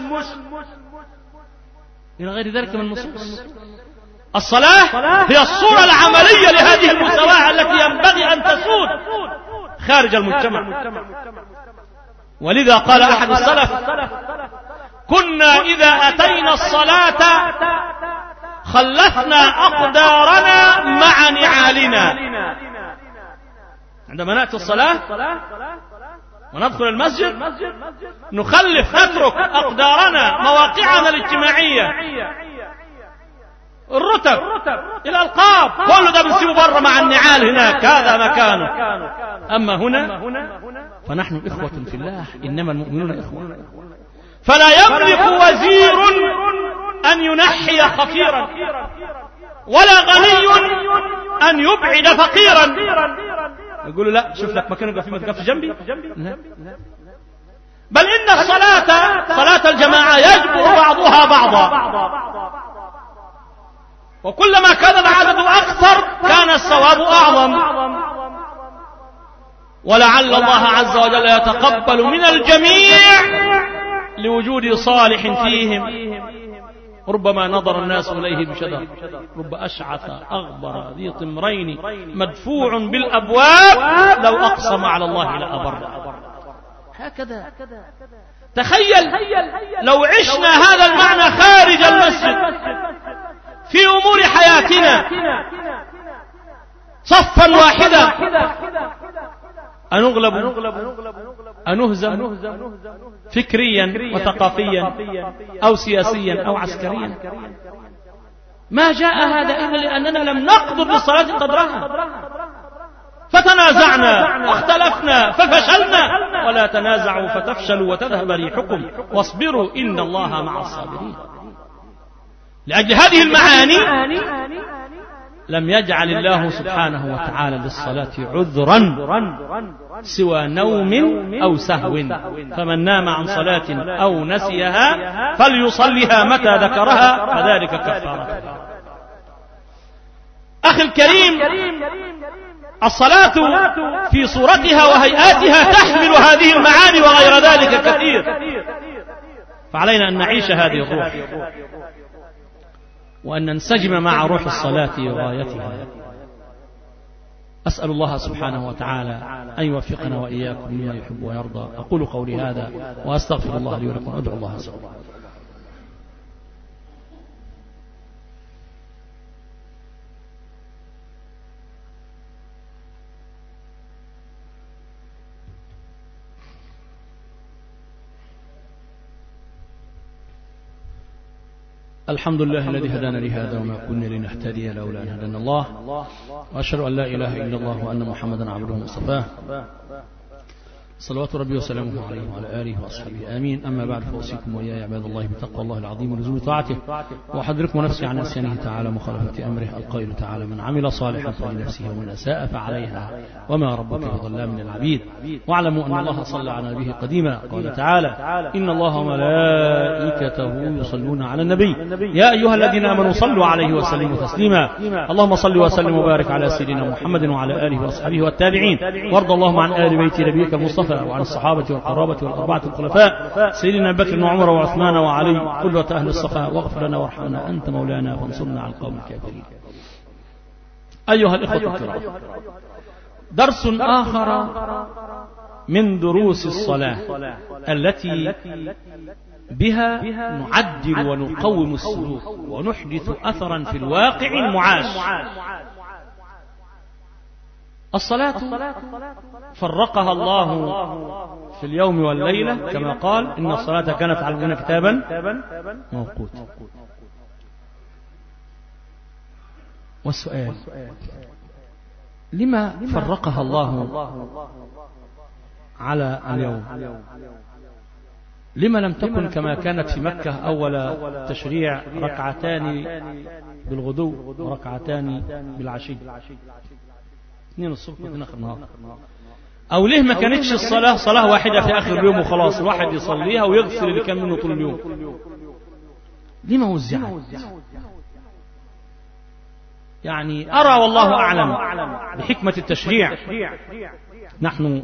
إلى غير ذلك من النصوص. الصلاة هي الصورة العملية لهذه المساواة التي ينبغي أن تسود خارج المجتمع. ولذا قال أحد السلف: كنا إذا أتينا الصلاة خلفنا أقدارنا مع نعالنا. عندما نأتي الصلاة وندخل المسجد نخلف نترك أقدارنا، مواقعنا الاجتماعية، الرتب، الألقاب، كل ده بنسيبه بره مع النعال هناك، هذا مكانه. أما هنا فنحن إخوة في الله، إنما المؤمنون إخوة. فلا يملك وزير أن ينحي خفيرا ولا غني أن يبعد فقيرا. يقول له: لا، شوف لك مكان يقف فيه، ما تقفش جنبي. لا. بل إن الصلاة صلاة الجماعة يجبر بعضها بعضا، وكلما كان العدد أكثر كان الثواب أعظم. ولعل الله عز وجل يتقبل من الجميع لوجود صالح فيهم. ربما نظر الناس إليه بشدر، رب أشعث أغبر ذي طمرين مدفوع بالأبواب لو أقسم على الله لأبر. هكذا تخيل لو عشنا هذا المعنى خارج المسجد في أمور حياتنا صفا واحدا، أنغلب أنهزم فكريا وثقافيا أو سياسيا أو عسكريا. ما جاء هذا إلا لأننا لم نقدر للصلاة قدرها، فتنازعنا واختلفنا ففشلنا. ولا تنازعوا فتفشلوا وتذهب ريحكم واصبروا إن الله مع الصابرين. لأجل هذه المعاني لم يجعل الله سبحانه وتعالى للصلاة عذرا سوى نوم أو سهو، فمن نام عن صلاة أو نسيها فليصلها متى ذكرها فذلك كفارة. أخي الكريم، الصلاة في صورتها وهيئاتها تحمل هذه المعاني وغير ذلك كثير، فعلينا أن نعيش هذه الروح وأن ننسجم مع روح الصلاة وغايتها. أسأل الله سبحانه وتعالى أن يوفقنا وإياكم لما يحب ويرضى. أقول قولي هذا وأستغفر الله لي ولكم، أدعو الله سبحانه وتعالى. الحمد لله الذي هدانا لهذا وما كنا لنهتدي لولا أن هدانا الله، وأشهد أن لا إله إلا الله وأن محمدا عبده وصفاه، صلوات ربي وسلامه عليه وعلى آله وأصحابه آمين. أما بعد، فأوصيكم وإياي عباد الله بتقوى الله العظيم ولزوم طاعته، وأحذركم نفسي عن نسيانه تعالى ومخالفة أمره. القائل تعالى: من عمل صالحا فلنفسه ومن أساء فعليها وما ربك بظلام للعبيد. واعلموا أن الله صلى على نبيه قديما. قال تعالى: إن الله وملائكته يصلون على النبي يا أيها الذين آمنوا صلوا عليه وسلموا تسليما. اللهم صل وسلم وبارك على سيدنا محمد وعلى آله وأصحابه والتابعين، وارض اللهم عن آل بيت نبيك المصطفى والمصطفى، وعن الصحابة والقرابة والأربعة الخلفاء سيدنا بكر وعمر وعثمان وعلي قدوة أهل الصفا، واغفر لنا وارحمنا أنت مولانا فانصرنا على القوم الكافرين. أيها الإخوة الكرام، درس آخر من دروس الصلاة التي بها نعدل ونقوم السلوك ونحدث أثرا في الواقع المعاش. الصلاة فرقها الله في اليوم والليلة كما قال إن الصلاة كانت على المؤمنين كتابا موقوتا. والسؤال: لما فرقها الله على اليوم؟ لما لم تكن كما كانت في مكة أول تشريع ركعتان بالغدو وركعتان بالعشي، اثنين الصبح واثنين آخر النهار؟ أو ليه ما كانتش الصلاة صلاة واحدة في آخر اليوم وخلاص الواحد يصليها ويغسل اللي كان منه طول اليوم؟ لما وزعت؟ يعني أرى والله أعلم بحكمة التشريع. نحن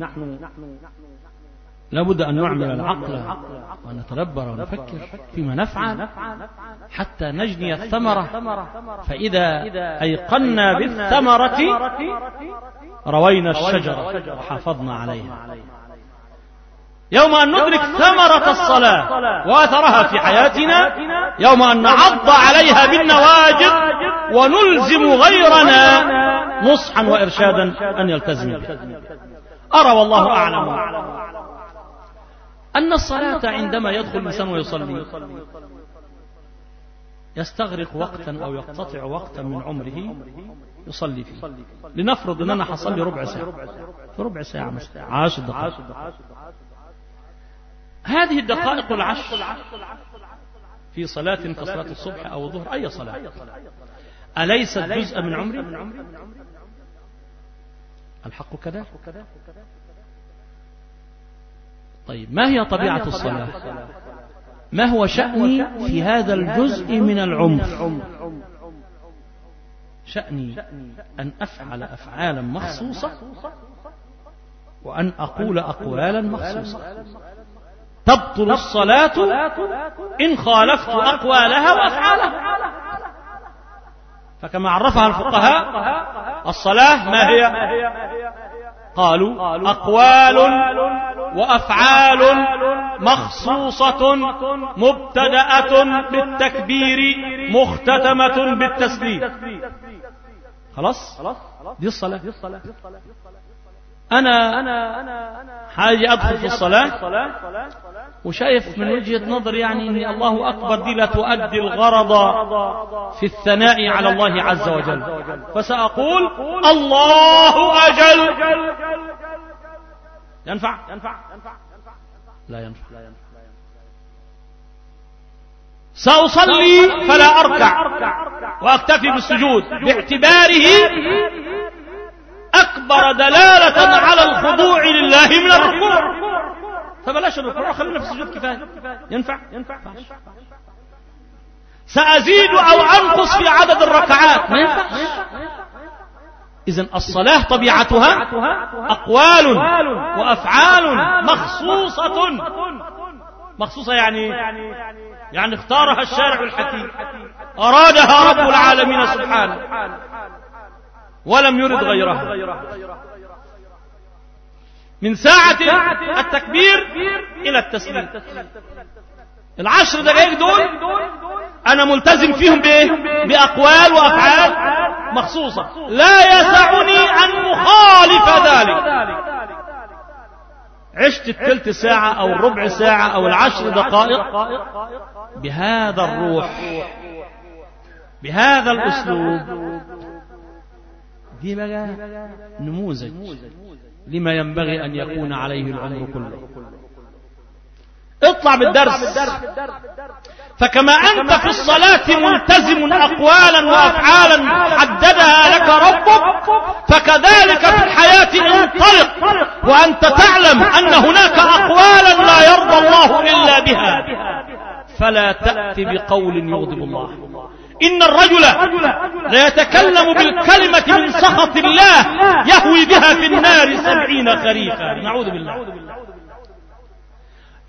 لابد أن نعمل العقل ونتدبر ونفكر فيما نفعل حتى نجني الثمرة، فإذا أيقنا بالثمرة روينا الشجرة وحافظنا عليها. يوم أن ندرك ثمرة الصلاة وأثرها في حياتنا، يوم أن نعض عليها بالنواجذ ونلزم غيرنا نصحا وإرشادا أن يلتزم به. أرى والله أعلم أن الصلاة عندما يدخل الإنسان ويصلي يستغرق وقتا أو يقتطع وقتا من عمره يصلي فيه. لنفرض أن أنا حصلي ربع ساعة، في ربع ساعة مثلا عشر دقائق. هذه الدقائق العشر في صلاة كصلاة الصبح أو الظهر أي صلاة أليست جزء من عمري؟ الحق كذا. طيب ما هي طبيعة الصلاة؟ ما هو شأني في هذا الجزء من العمر؟ شأني أن أفعل أفعالا مخصوصة وأن أقول أقوالا مخصوصة. تبطل الصلاة إن خالفت أقوالها وأفعالها. فكما عرفها الفقهاء الصلاة ما هي؟ قالوا أقوال وأفعال مخصوصة مبتدأة بالتكبير مختتمة بالتسليم. خلاص دي الصلاة. أنا حاجة أدخل في الصلاة وشايف من وجهة نظر يعني أن الله أكبر دي لا تؤدي الغرض في الثناء على الله عز وجل، فسأقول الله أجل. ينفع؟ لا ينفع. سأصلي فلا أركع وأكتفي بالسجود باعتباره أكبر دلالة على الخضوع لله من الركوع، فبلاش الركوع خلينا في السجود كفاية. ينفع؟ سأزيد أو أنقص في عدد الركعات، ما ينفعش. إذن الصلاة طبيعتها أقوال وأفعال مخصوصة. مخصوصة يعني يعني اختارها الشارع الحكيم، أرادها رب العالمين سبحانه ولم يرد غيرها. من ساعة التكبير إلى التسليم العشر دقائق دول أنا ملتزم فيهم بإيه؟ بأقوال وأفعال مخصوصة، لا يسعني أن أخالف ذلك. عشت الثلث ساعة أو الربع ساعة أو العشر دقائق بهذا الروح بهذا الأسلوب، دي بقى نموذج لما ينبغي أن يكون عليه العمر كله. اطلع بالدرس. فكما أنت في الصلاة ملتزم أقوالا وأفعالا حددها لك ربك، فكذلك في الحياة انطلق وأنت تعلم أن هناك أقوالا لا يرضى الله إلا بها، فلا تأتي بقول يغضب الله. إن الرجل لا يتكلم بالكلمة من سخط الله يهوي بها في النار سبعين خريفا. نعوذ بالله.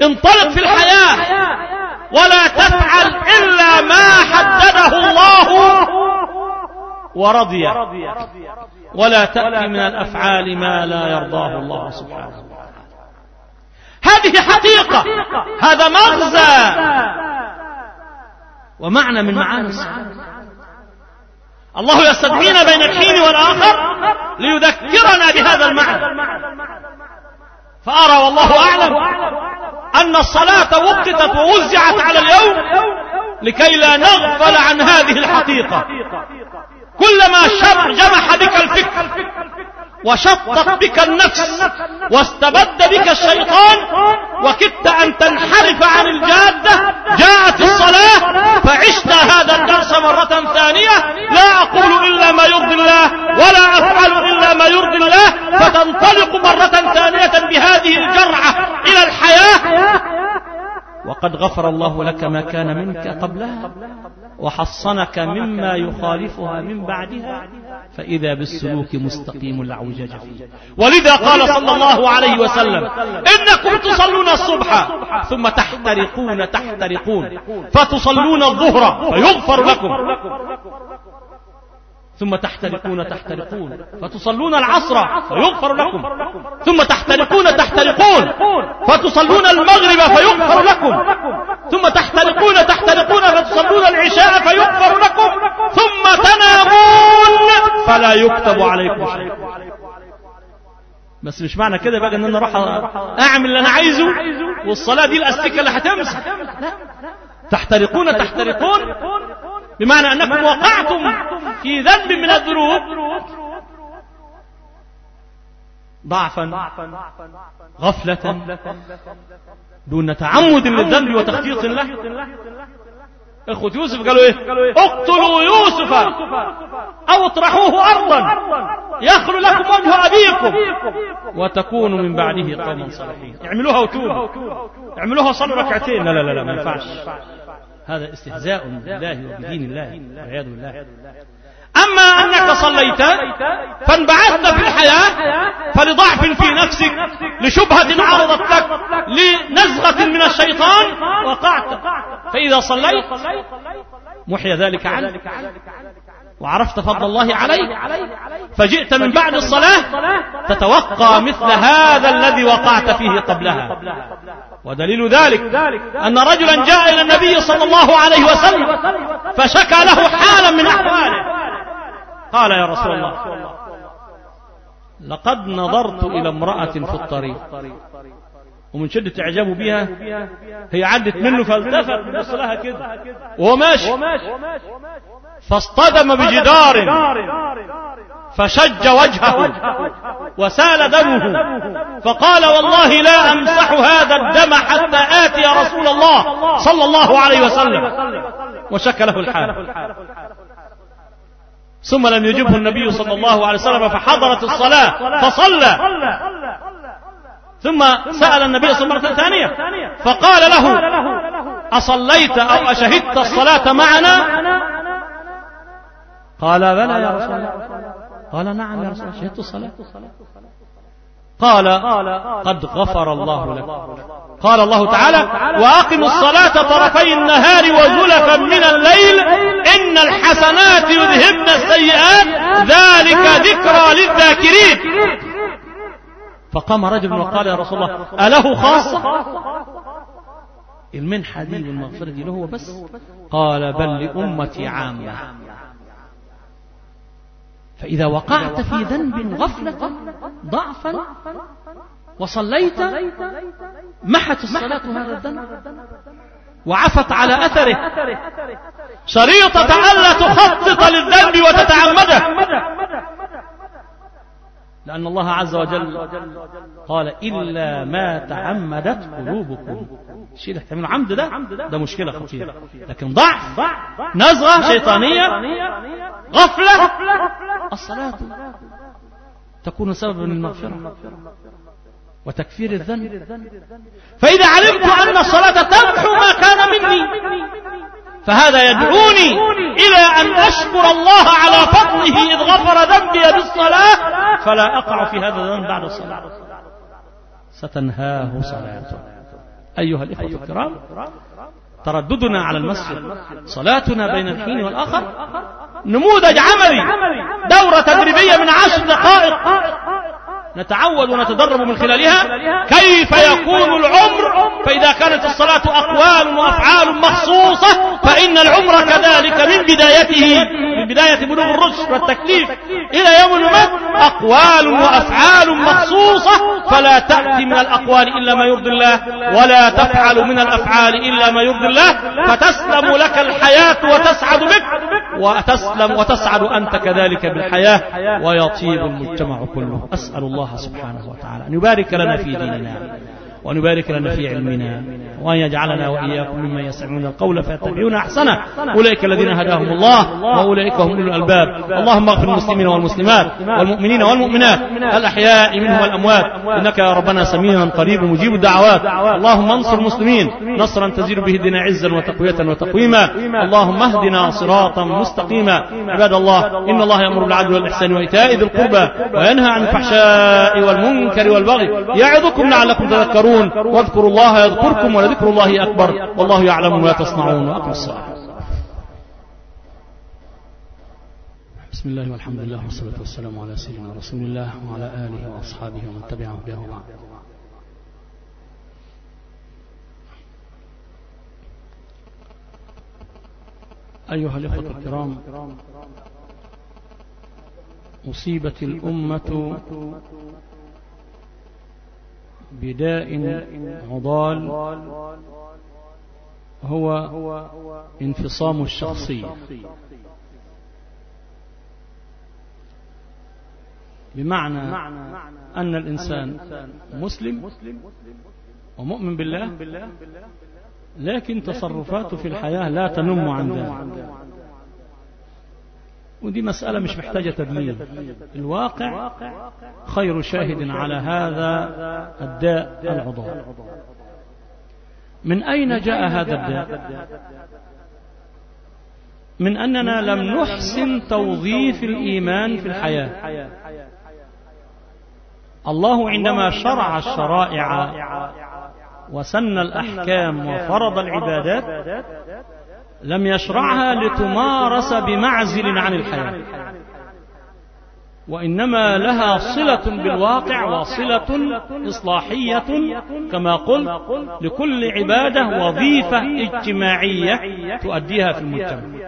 انطلق في الحياة ولا تفعل إلا ما حدده الله ورضي، ولا تأتي من الأفعال ما لا يرضاه الله سبحانه وتعالى. هذه حقيقة، هذا مغزى ومعنى من معاني الصلاة. الله يستدعينا بين الحين والآخر ليذكرنا بهذا المعنى. فأرى والله أعلم أن الصلاة وقتت ووزعت على اليوم لكي لا نغفل عن هذه الحقيقة. كلما جمح بك الفكر وشطت بك النفس واستبد بك الشيطان وكدت أن تنحرف عن الجادة، جاءت الصلاة فعشت هذا الدرس مرة ثانية. لا أقول إلا ما يرضي الله ولا أفعل إلا ما يرضي الله، فتنطلق مرة ثانية بهذه الجرعة إلى الحياة، وقد غفر الله لك ما كان منك قبلها وحصنك مما يخالفها من بعدها، فإذا بالسلوك مستقيم لا اعوجاج فيه. ولذا قال صلى الله عليه وسلم: إنكم تصلون الصبح ثم تحترقون تحترقون فتصلون الظهر فيغفر لكم، ثم تحترقون تحترقون فتصلون العصر فيغفر لكم، ثم تحترقون تحترقون فتصلون المغرب فيغفر لكم، ثم تحترقون تحترقون فتصلون العشاء فيغفر لكم، ثم تنامون فلا يكتب عليكم شيء. بس مش معنى كده بقى ان انا اروح اعمل اللي انا عايزه والصلاة دي الاستيكة اللي هتمسح. تحترقون تحترقون بمعنى أنكم وقعتم في ذنب من الذنوب ضعفا غفلة دون تعمد للذنب وتخطيط له. اخوة يوسف قالوا ايه؟ اقتلوا يوسف او اطرحوه ارضا يخلو لكم وجه ابيكم وتكونوا من بعده قوما صالحين. اعملوها وتوبوا، اعملوها صلوا ركعتين. لا لا لا, لا ما ينفعش، هذا استهزاء بالله وبدين الله والعياذ بالله. أما أنك صليت فانبعثت في الحياة فلضعف في نفسك، لشبهة عرضت لك، لنزغة من الشيطان وقعت. فإذا صليت محي ذلك عنك وعرفت فضل الله عليك، فجئت من بعد الصلاة تتوقع مثل هذا الذي وقعت فيه قبلها. ودليل ذلك أن رجلا جاء إلى النبي صلى الله عليه وسلم فشكى له حالا من أحواله، قال: يا رسول الله، لقد نظرت إلى امرأة في الطريق، ومن شدة إعجابه بها هي عدت منه فالتفت بص لها كده وهو ماشي، فاصطدم بجدار فشج وجهه وسال دمه، فقال: والله لا أمسح هذا الدم حتى آتي يا رسول الله صلى الله عليه وسلم، وشك له الحال. ثم لم يجبه النبي صلى الله عليه وسلم فحضرت الصلاة فصلى، ثم سأل النبي صلى الله عليه وسلم ثانية فقال له: أصليت أو أشهدت الصلاة معنا؟ قال: بلى يا رسول الله. قال: نعم يا رسول الله، شهدت الصلاة. قال: قد غفر الله لك. قال الله تعالى: وأقم الصلاة طرفي النهار وزلفا من الليل إن الحسنات يذهبن السيئات ذلك ذكرى للذاكرين. فقام رجل وقال: يا رسول الله، أله خاصة؟ المنحة دي والمغفرة دي له بس؟ قال: بل لأمتي عامة. فإذا وقعت في ذنب غفلة ضعفا وصليت محت الصلاة هذا الذنب وعفت على أثره، شريطة ألا تخطط للذنب وتتعمده، لأن الله عز وجل قال: إلا ما تعمدت قلوبكم. الشيء اللي تعمله عمد ده ده مشكلة خطيرة، لكن ضعف، نزغة شيطانية، غفلة، الصلاة تكون سببا للمغفرة وتكفير الذنب. فإذا علمت أن الصلاة تمحو ما كان مني فهذا يدعوني إلى أن أشكر الله على فضله إذ غفر ذنبي بالصلاة فلا أقع في هذا الذنب بعد الصلاة. ستنهاه صلاته. أيها الإخوة الكرام، ترددنا على المسجد، صلاتنا بين الحين والآخر، نموذج عملي، دورة تدريبية من عشر دقائق نتعود ونتدرب من خلالها كيف يكون العمر. فإذا كانت الصلاة أقوال وأفعال مخصوصة فإن العمر كذلك من بدايته، من بداية بلوغ الرشد والتكليف إلى يوم الممات أقوال وأفعال مخصوصة، فلا تأتي من الأقوال إلا ما يرضي الله، ولا تفعل من الأفعال إلا ما يرضي الله، فتسلم لك الحياة وتسعد بك، وتسلم وتسعد أنت كذلك بالحياة، ويطيب المجتمع كله. أسأل الله سبحانه وتعالى أن يبارك لنا في ديننا، وأن يبارك لنا في علمنا، وأن يجعلنا وإياكم ممن يستمعون القول فيتبعون أحسنه. أولئك الذين هداهم الله وأولئك هم أولو الألباب. اللهم اغفر المسلمين والمسلمات والمؤمنين والمؤمنات الأحياء منهم والأموات، إنك يا ربنا سميع قريب مجيب الدعوات. اللهم انصر المسلمين نصرا تزيد به الدين عزا وتقوية وتقويما. اللهم اهدنا صراطا مستقيما. عباد الله، إن الله يأمر بالعدل والإحسان وإيتاء ذي القربى وينهى عن الفحشاء والمنكر والبغي يعظكم لعلكم تذكرون. واذكروا الله يذكركم ولذكر الله أكبر، والله يعلم ما تصنعون. وأقم الصلاة. بسم الله والحمد لله والصلاة والسلام على سيدنا رسول الله وعلى آله وأصحابه ومن تبعهم بهداه بعد. أيها الأخوة الكرام، أصيبت الأمة بداء عضال هو انفصام الشخصية، بمعنى أن الإنسان مسلم ومؤمن بالله، لكن تصرفاته في الحياة لا تنم عن ذلك. ودي مسألة مش محتاجة تدليل، الواقع خير شاهد على هذا الداء العضال. من أين جاء هذا الداء؟ من أننا لم نحسن توظيف الإيمان في الحياة. الله عندما شرع الشرائع وسن الأحكام وفرض العبادات لم يشرعها لتمارس بمعزل عن الحياة، وإنما لها صلة بالواقع وصلة إصلاحية، كما قلت لكل عبادة وظيفة اجتماعية تؤديها في المجتمع.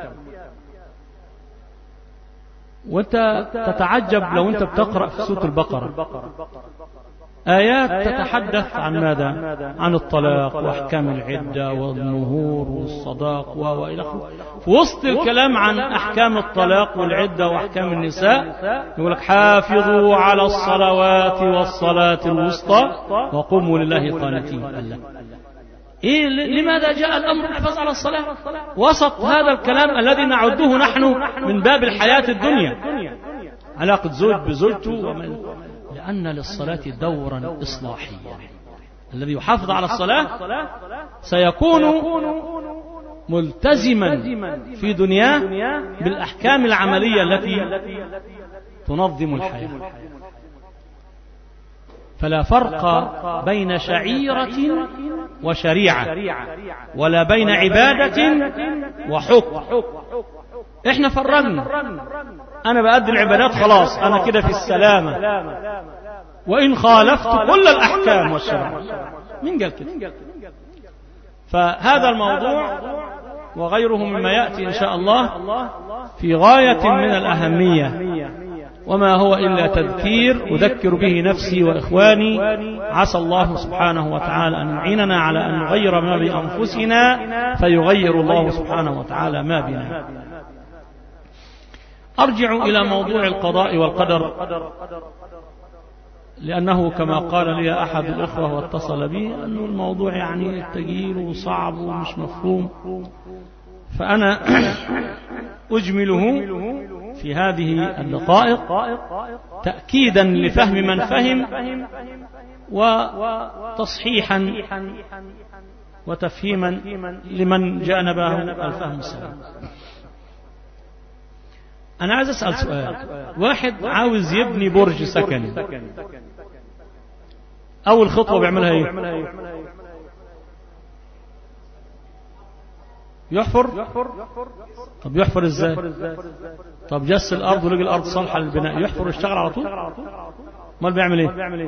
وانت تتعجب لو انت بتقرأ في سورة البقرة آيات تتحدث عن ماذا؟ عن الطلاق وأحكام العدة والنهور والصداق وإلى آخره. في وسط الكلام عن أحكام الطلاق والعدة وأحكام النساء يقول لك حافظوا على الصلوات والصلاة الوسطى وقوموا لله قانتين. الله، إيه لماذا جاء الأمر الحفاظ على الصلاة وسط هذا الكلام الذي نعده نحن من باب الحياة الدنيا، علاقة زوج بزوجته ومن؟ لأن للصلاة دورا إصلاحيا. الذي يحافظ على الصلاة سيكون ملتزما في دنياه بالأحكام العملية التي تنظم الحياة. فلا فرق بين شعيرة وشريعة، ولا بين عبادة وحكم. احنا فرقنا، انا بأدي العبادات خلاص انا كده في السلامة، وان خالفت كل الاحكام والشرع. مين قال كده؟ فهذا الموضوع وغيره مما يأتي ان شاء الله في غاية من الأهمية، وما هو إلا تذكير أذكر به نفسي وإخواني. عسى الله سبحانه وتعالى أن يعيننا على أن نغير ما بأنفسنا فيغير الله سبحانه وتعالى ما بنا. أرجع إلى موضوع القضاء والقدر، لأنه كما قال لي أحد الأخوة واتصل بي أنه الموضوع يعني تقيل وصعب ومش مفهوم، فأنا أجمله في هذه الدقائق تأكيدا لفهم من فهم وتصحيحا وتفهيما لمن جانبه الفهم السليم. أنا عايز أسأل سؤال. واحد عاوز يبني برج سكني، أول خطوة بيعملها إيه؟ يحفر. طب يحفر ازاي؟ طب جس الارض ولقي الارض صالحه للبناء، يحفر ويشتغل على طول؟ امال بيعمل ايه؟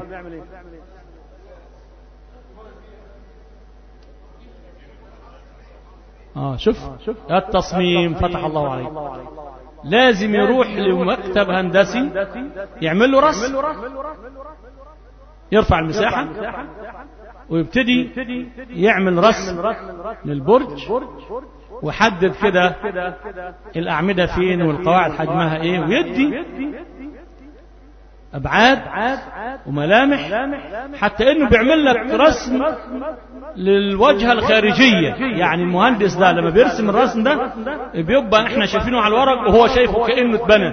اه شوف التصميم فتح الله عليه. لازم يروح لمكتب هندسي يعمل له رسم، يرفع المساحة ويبتدي يعمل رسم للبرج، ويحدد كده الأعمدة فين والقواعد حجمها ايه، ويدي أبعاد وملامح، حتى إنه بيعمل لك رسم للوجهة الخارجية. يعني المهندس ده لما بيرسم الرسم ده بيبقى احنا شايفينه على الورق وهو شايفه كأنه اتبنى.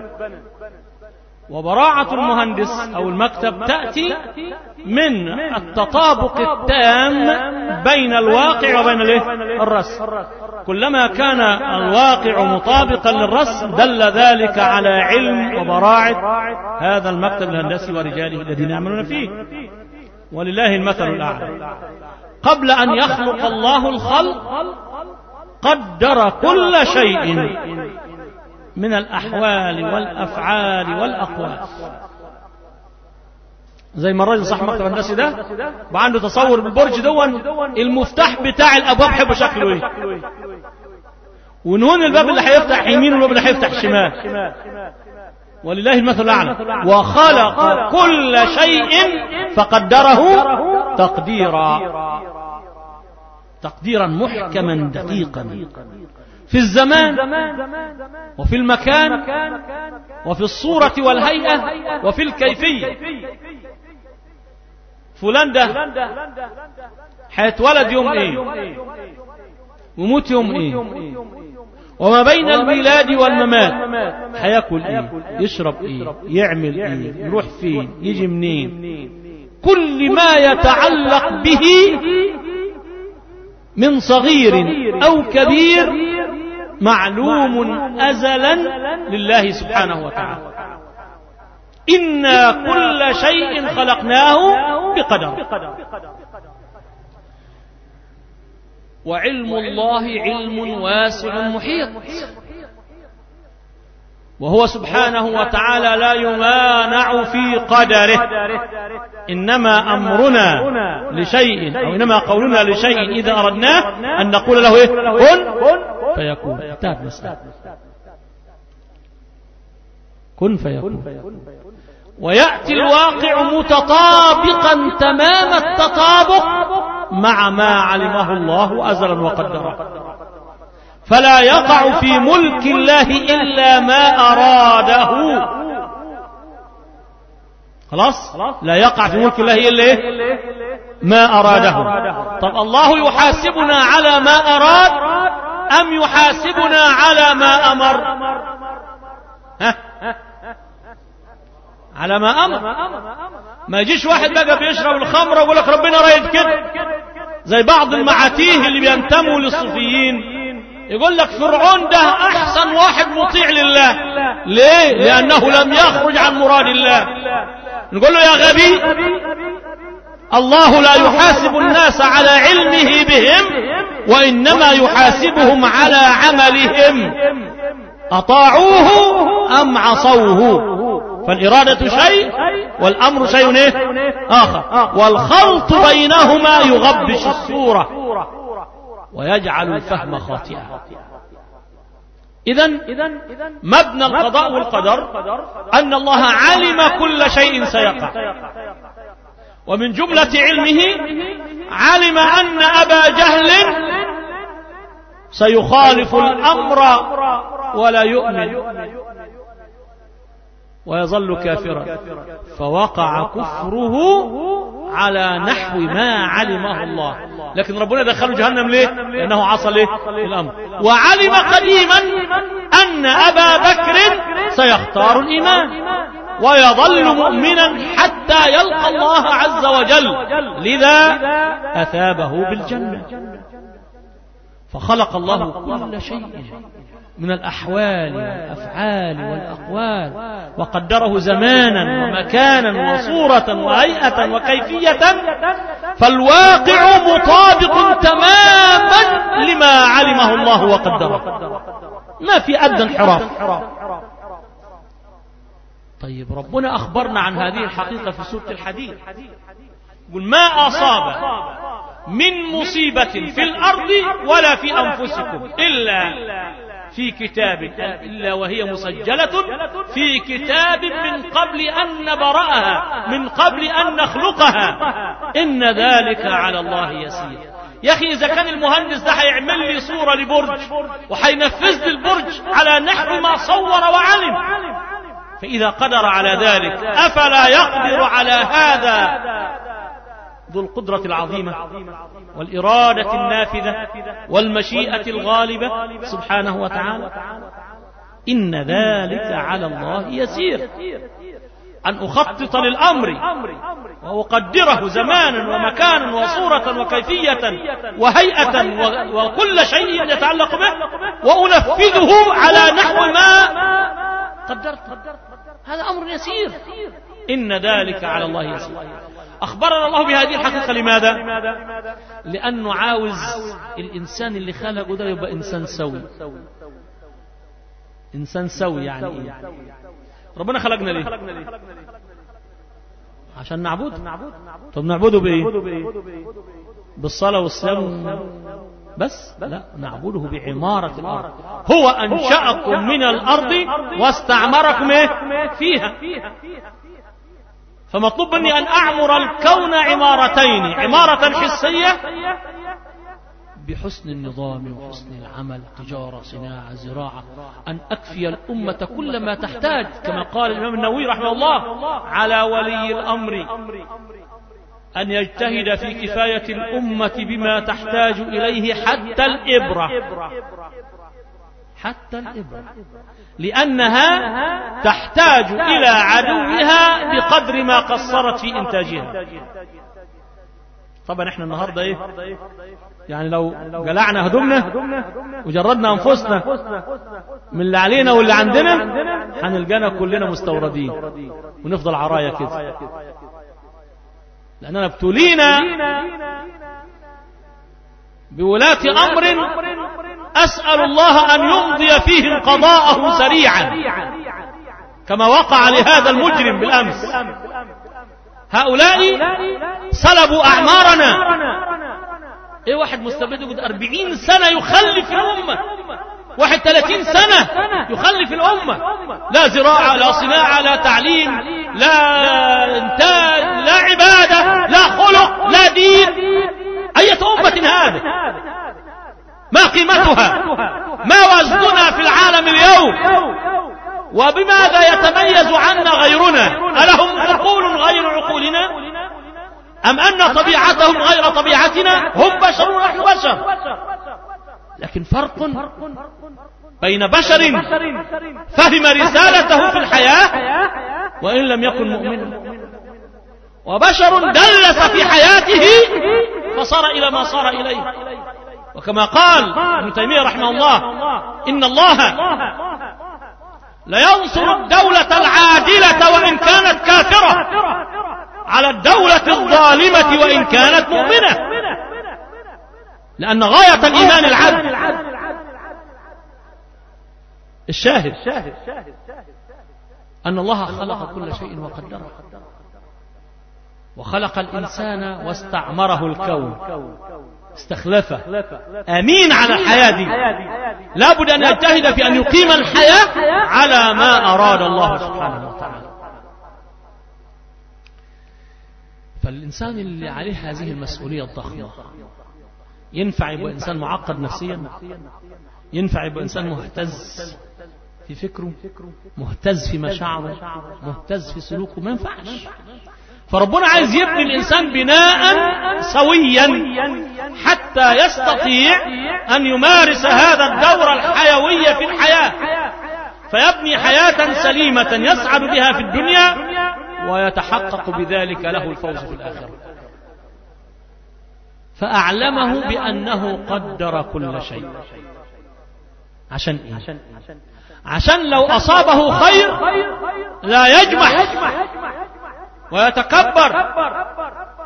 وبراعة المهندس أو المكتب تأتي من التطابق التام بين الواقع وبين الرسم. كلما كان الواقع مطابقا للرسم دل ذلك على علم وبراعة هذا المكتب الهندسي ورجاله الذين يعملون فيه، ولله المثل الأعلى. قبل أن يخلق الله الخلق قدر كل شيء من الأحوال والأفعال والأقوال. زي ما الراجل صاحب مكتب الهندسي ده بقى عنده تصور بالبرج دون المفتاح بتاع الأبواب حبه شكله ايه، ونون الباب اللي هيفتح يمين والباب اللي هيفتح شمال، ولله المثل الأعلى. وخلق كل شيء فقدره تقديرا، تقديرا محكما دقيقا في الزمان وفي المكان وفي الصورة والهيئة وفي الكيفية. فلان ده هيتولد يوم ايه وموت يوم ايه، وما بين الميلاد والممات هياكل ايه، يشرب ايه، يعمل ايه، يروح فين، يجي منين، كل ما يتعلق به من صغير او كبير معلوم أزلا لله سبحانه وتعالى. إنا كل شيء خلقناه بقدر. وعلم الله علم واسع محيط، وهو سبحانه وتعالى لا يمانع في قدره. إنما أمرنا لشيء أو إنما قولنا لشيء إذا أردناه أن نقول له إيه؟ كن فيكون. انتهت مسألة، كن فيكون. ويأتي الواقع متطابقا تمام التطابق مع ما علمه الله أزلا وقدره، فلا يقع في ملك الله إلا ما أراده. خلاص، لا يقع في ملك الله إلا إيه؟ ما أراده. طب الله يحاسبنا على ما أراد أم يحاسبنا على ما أمر؟ ها؟ على ما أمر. ما يجيش واحد بقى بيشرب الخمر ويقول لك ربنا رايد كده، زي بعض المعاتيه اللي بينتموا للصوفيين يقول لك فرعون ده أحسن واحد مطيع لله. ليه؟ لأنه لم يخرج عن مراد الله. نقول له يا غبي، الله لا يحاسب الناس على علمه بهم، وإنما يحاسبهم على عملهم، أطاعوه أم عصوه. فالإرادة شيء والأمر شيء إيه؟ آخر، والخلط بينهما يغبش الصورة ويجعل الفهم خاطئا. إذن مبنى القضاء والقدر أن الله علم كل شيء سيقع، ومن جملة علمه علم أن أبا جهل سيخالف الأمر ولا يؤمن ويظل كافرا، فوقع كفره على نحو ما علمه الله. لكن ربنا دخله جهنم ليه؟ لأنه عصى ليه؟ الأمر. وعلم قديما أن أبا بكر سيختار الإيمان ويظل مؤمنا حتى يلقى الله عز وجل، لذا أثابه بالجنة. فخلق الله كل شيء من الأحوال والأفعال والأقوال، وقدره زمانا ومكانا وصورة وهيئة وكيفية، فالواقع مطابق تماما لما علمه الله وقدره، ما في أدنى انحراف. طيب ربنا أخبرنا عن هذه الحقيقة في سورة الحديد، يقول ما أصاب من مصيبة في الأرض ولا في أنفسكم إلا في كتاب، إلا وهي مسجلة في كتاب من قبل أن نبرأها، من قبل أن نخلقها، إن ذلك على الله يسير. يا أخي إذا كان المهندس ده هيعمل لي صورة لبرج وهينفذ لي البرج على نحو ما صور وعلم، فإذا قدر على ذلك أفلا يقدر على هذا ذو القدرة العظيمة والإرادة النافذة والمشيئة الغالبة سبحانه وتعالى؟ إن ذلك على الله يسير. أن أخطط للأمر وأقدره زمانا ومكانا وصورة وكيفية وهيئة وكل شيء يتعلق به وأنفذه على نحو ما قدرت، هذا أمر يسير. إن ذلك على الله يسير. أخبرنا الله بهذه الحقيقة لماذا؟ لأنه عاوز الإنسان اللي خلقه ده يبقى إنسان سوي. إنسان سوي يعني إيه؟ ربنا خلقنا ليه؟ عشان نعبد. طب نعبده بإيه؟ بالصلاة والصيام بس؟ لا، نعبده بعمارة الأرض. هو أنشأكم من الأرض واستعمركم فيها، فمطلوب مني أن أعمر الكون عمارتين، عمارة حسية بحسن النظام وحسن العمل، تجارة، صناعة، زراعة، أن أكفي الأمة كل ما تحتاج، كما قال الإمام النووي رحمه الله: على ولي الأمر أن يجتهد في كفاية الأمة بما تحتاج إليه حتى الإبرة، حتى الإبرة، لأنها تحتاج إلى عدوها بقدر ما قصرت في إنتاجها. طبعا احنا النهاردة ايه يعني؟ لو قلعنا هدومنا وجردنا أنفسنا من اللي علينا واللي عندنا هنلقانا كلنا مستوردين ونفضل عرايا كده، لأننا ابتلينا بولاة أمر أسأل الله أن يمضي فيهم قضاءه سريعا، كما وقع لهذا المجرم بالأمس. هؤلاء سلبوا أعمارنا. ايه واحد مستبد يقول أربعين سنة يخلف الأمة، واحد ثلاثين سنة يخلف الأمة، لا زراعة، لا صناعة، لا تعليم، لا انتاج، لا عبادة، لا خلق، لا دين. أية أمة هذه؟ ما قيمتها؟ ما وزننا في العالم اليوم؟ وبماذا يتميز عنا غيرنا؟ ألهم عقول غير عقولنا؟ أم أن طبيعتهم غير طبيعتنا؟ هم بشر ونحن بشر، لكن فرق بين بشر فهم رسالته في الحياة وإن لم يكن مؤمنا، وبشر دلس في حياته فصار إلى ما صار إليه. وكما قال ابن تيمية رحمه الله: إن الله لينصر الدولة العادلة وإن كانت كافرة على الدولة الظالمة وإن كانت مؤمنة، لأن غاية الإيمان العدل. الشاهد أن الله خلق كل شيء وقدره، وخلق الإنسان واستعمره الكون، استخلفه أمين على الحياة دي. لا بد أن يجتهد في أن يقيم الحياة على ما أراد الله سبحانه وتعالى. فالإنسان اللي عليه هذه المسؤولية الضخمة ينفع يبقى إنسان معقد نفسيا؟ ينفع يبقى إنسان مهتز في فكره، مهتز في مشاعره، مهتز في سلوكه؟ ما ينفعش. فربنا عايز يبني الإنسان بناء سويا حتى يستطيع أن يمارس هذا الدور الحيوي في الحياة، فيبني حياة سليمة يسعد بها في الدنيا ويتحقق بذلك له الفوز في الآخرة. فأعلمه بأنه قدر كل شيء. عشان إيه؟ عشان لو أصابه خير لا يجمح ويتكبر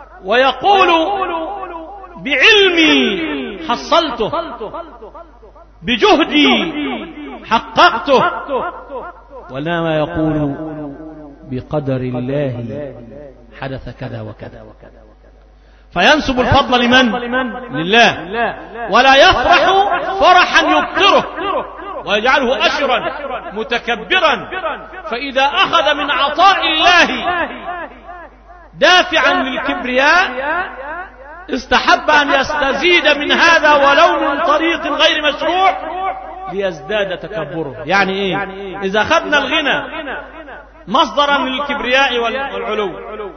ويقول بعلمي حصلته، بجهدي حققته، ولا يقول بقدر الله حدث كذا وكذا، فينسب الفضل لمن؟ لله، ولا يفرح فرحا يبطره ويجعله أشرا متكبرا، فإذا أخذ من عطاء الله دافعا للكبرياء استحب أن يستزيد من هذا ولو من طريق غير مشروع ليزداد تكبره. يعني إيه؟ إذا أخذنا الغنى مصدرا للكبرياء والعلو،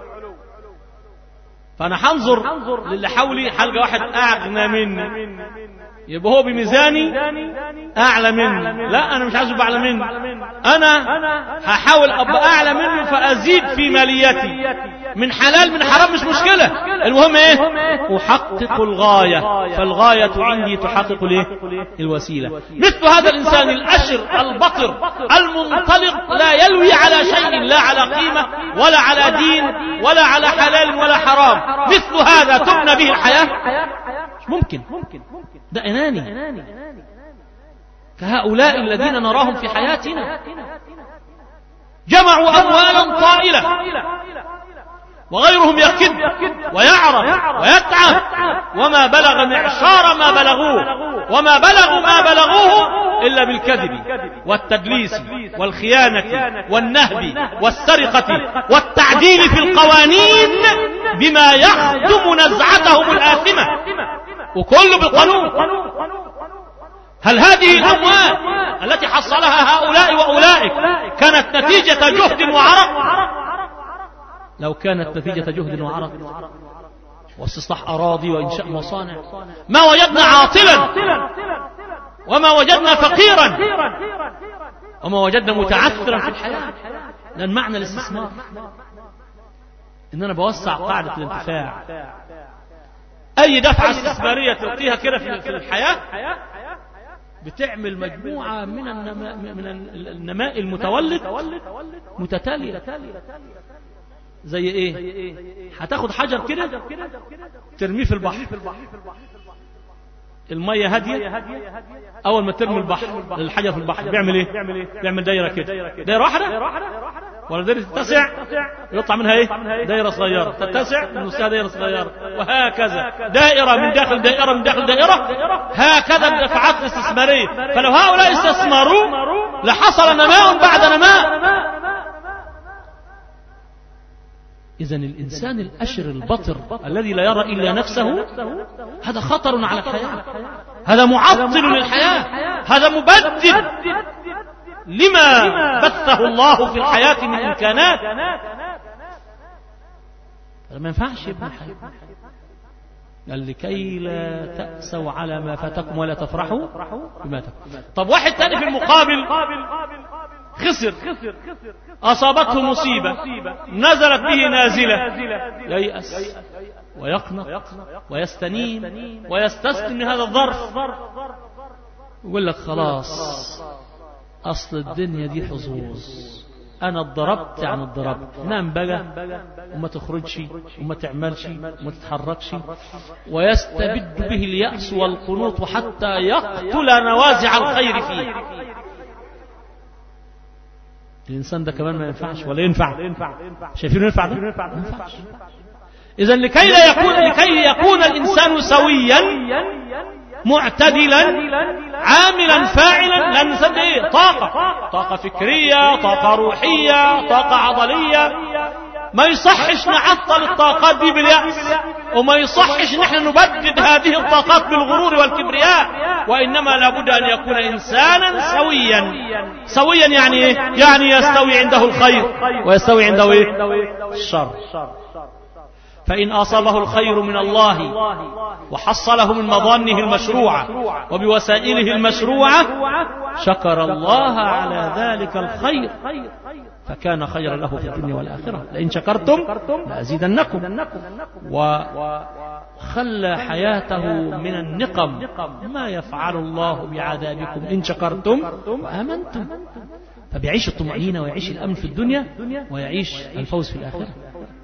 فأنا حنظر للي حولي حلقة واحد أغنى مني يبقى هو بميزاني أعلى مني، لا أنا مش عايز أبقى أعلى مني، أنا هحاول أبقى أعلى منه فأزيد في ماليتي، من حلال من حرام مش مشكلة، المهم إيه؟ أحقق الغاية، فالغاية عندي تحقق ليه؟ الوسيلة. مثل هذا الإنسان الأشر البطر المنطلق لا يلوي على شيء، لا على قيمة ولا على دين ولا على حلال ولا حرام، مثل هذا تبنى به الحياة؟ مش ممكن، ده أناني كهؤلاء الذين نراهم في حياتنا، جمعوا أموالا طائلة وغيرهم يكد ويعرف ويتعب، وما بلغ معشار ما بلغوه، وما بلغوا ما بلغوه إلا بالكذب والتدليس والخيانة والنهب والسرقة والتعديل في القوانين بما يخدم نزعتهم الآثمة، وكله بالقانون. هل هذه الأموال التي حصلها هؤلاء وأولئك كانت نتيجة جهد وعرق؟ لو كانت نتيجة جهد وعرق واستصلاح أراضي وإنشاء مصانع ما وجدنا عاطلا، وما وجدنا فقيرا، وما وجدنا متعثرا في الحياة. لأن معنى الاستثمار إن أنا بوسع قاعدة الانتفاع. أي دفعة استثمارية تلقيها كده في الحياة بتعمل مجموعة من النماء, من النماء المتولد متتالية. زي ايه؟ هتاخد حجر كده ترميه في البحر، المية هادية، اول ما ترمي البحر الحجر في البحر بيعمل ايه؟ بيعمل دايرة كده، دايرة واحدة ولا دايرة تتسع يطلع منها ايه؟ دايرة صغيرة تتسع من نصها دايرة صغيرة، وهكذا دائرة من داخل دائرة من داخل دائرة، هكذا الدفعات الاستثمارية. فلو هؤلاء استثمروا لحصل نماء بعد نماء. إذن الإنسان الأشر البطر الذي لا يرى إلا نفسه هذا خطر على الحياة، هذا معطل للحياة، هذا مبدد لما بثه الله في الحياة من إمكانات. ما ينفعش ابن الحياة. قال لكي لا تأسوا على ما فاتكم ولا تفرحوا بما تكم. طب واحد تاني في المقابل خسر، أصابته مصيبة نزلت به نازلة، ييأس ويقنط ويستنيم ويستسلم من هذا الظرف، يقول لك خلاص أصل الدنيا دي حظوظ، أنا اتضربت عن اتضربت، نام بقى وما تخرجش وما تعملش وما تتحركش، ويستبد به اليأس والقنوط حتى يقتل نوازع الخير فيه. الإنسان ده كمان ما ينفعش ولا ينفع؟ شايفينه ينفع ده؟ ما ينفعش. إذن لكي لا يكون لكي يكون الإنسان سويا معتدلا عاملا فاعلا، لأن الإنسان إيه؟ طاقة، طاقة فكرية، طاقة روحية، طاقة عضلية. ما يصحش نعطل الطاقات دي باليأس، وما يصحش نحن نبدد هذه الطاقات بالغرور والكبرياء، وإنما لابد أن يكون إنسانا سويا. سويا يعني إيه؟ يعني يستوي عنده الخير ويستوي عنده إيه؟ الشر. فإن أصابه الخير من الله وحصله من مظانه المشروعة وبوسائله المشروعة شكر الله على ذلك الخير فكان خيرا له في الدنيا والآخرة. لئن شكرتم لأزيدنكم. وخلى حياته من النقم، ما يفعل الله بعذابكم إن شكرتم وآمنتم. فبيعيش الطمأنينة ويعيش الأمن في الدنيا ويعيش الفوز في الآخرة.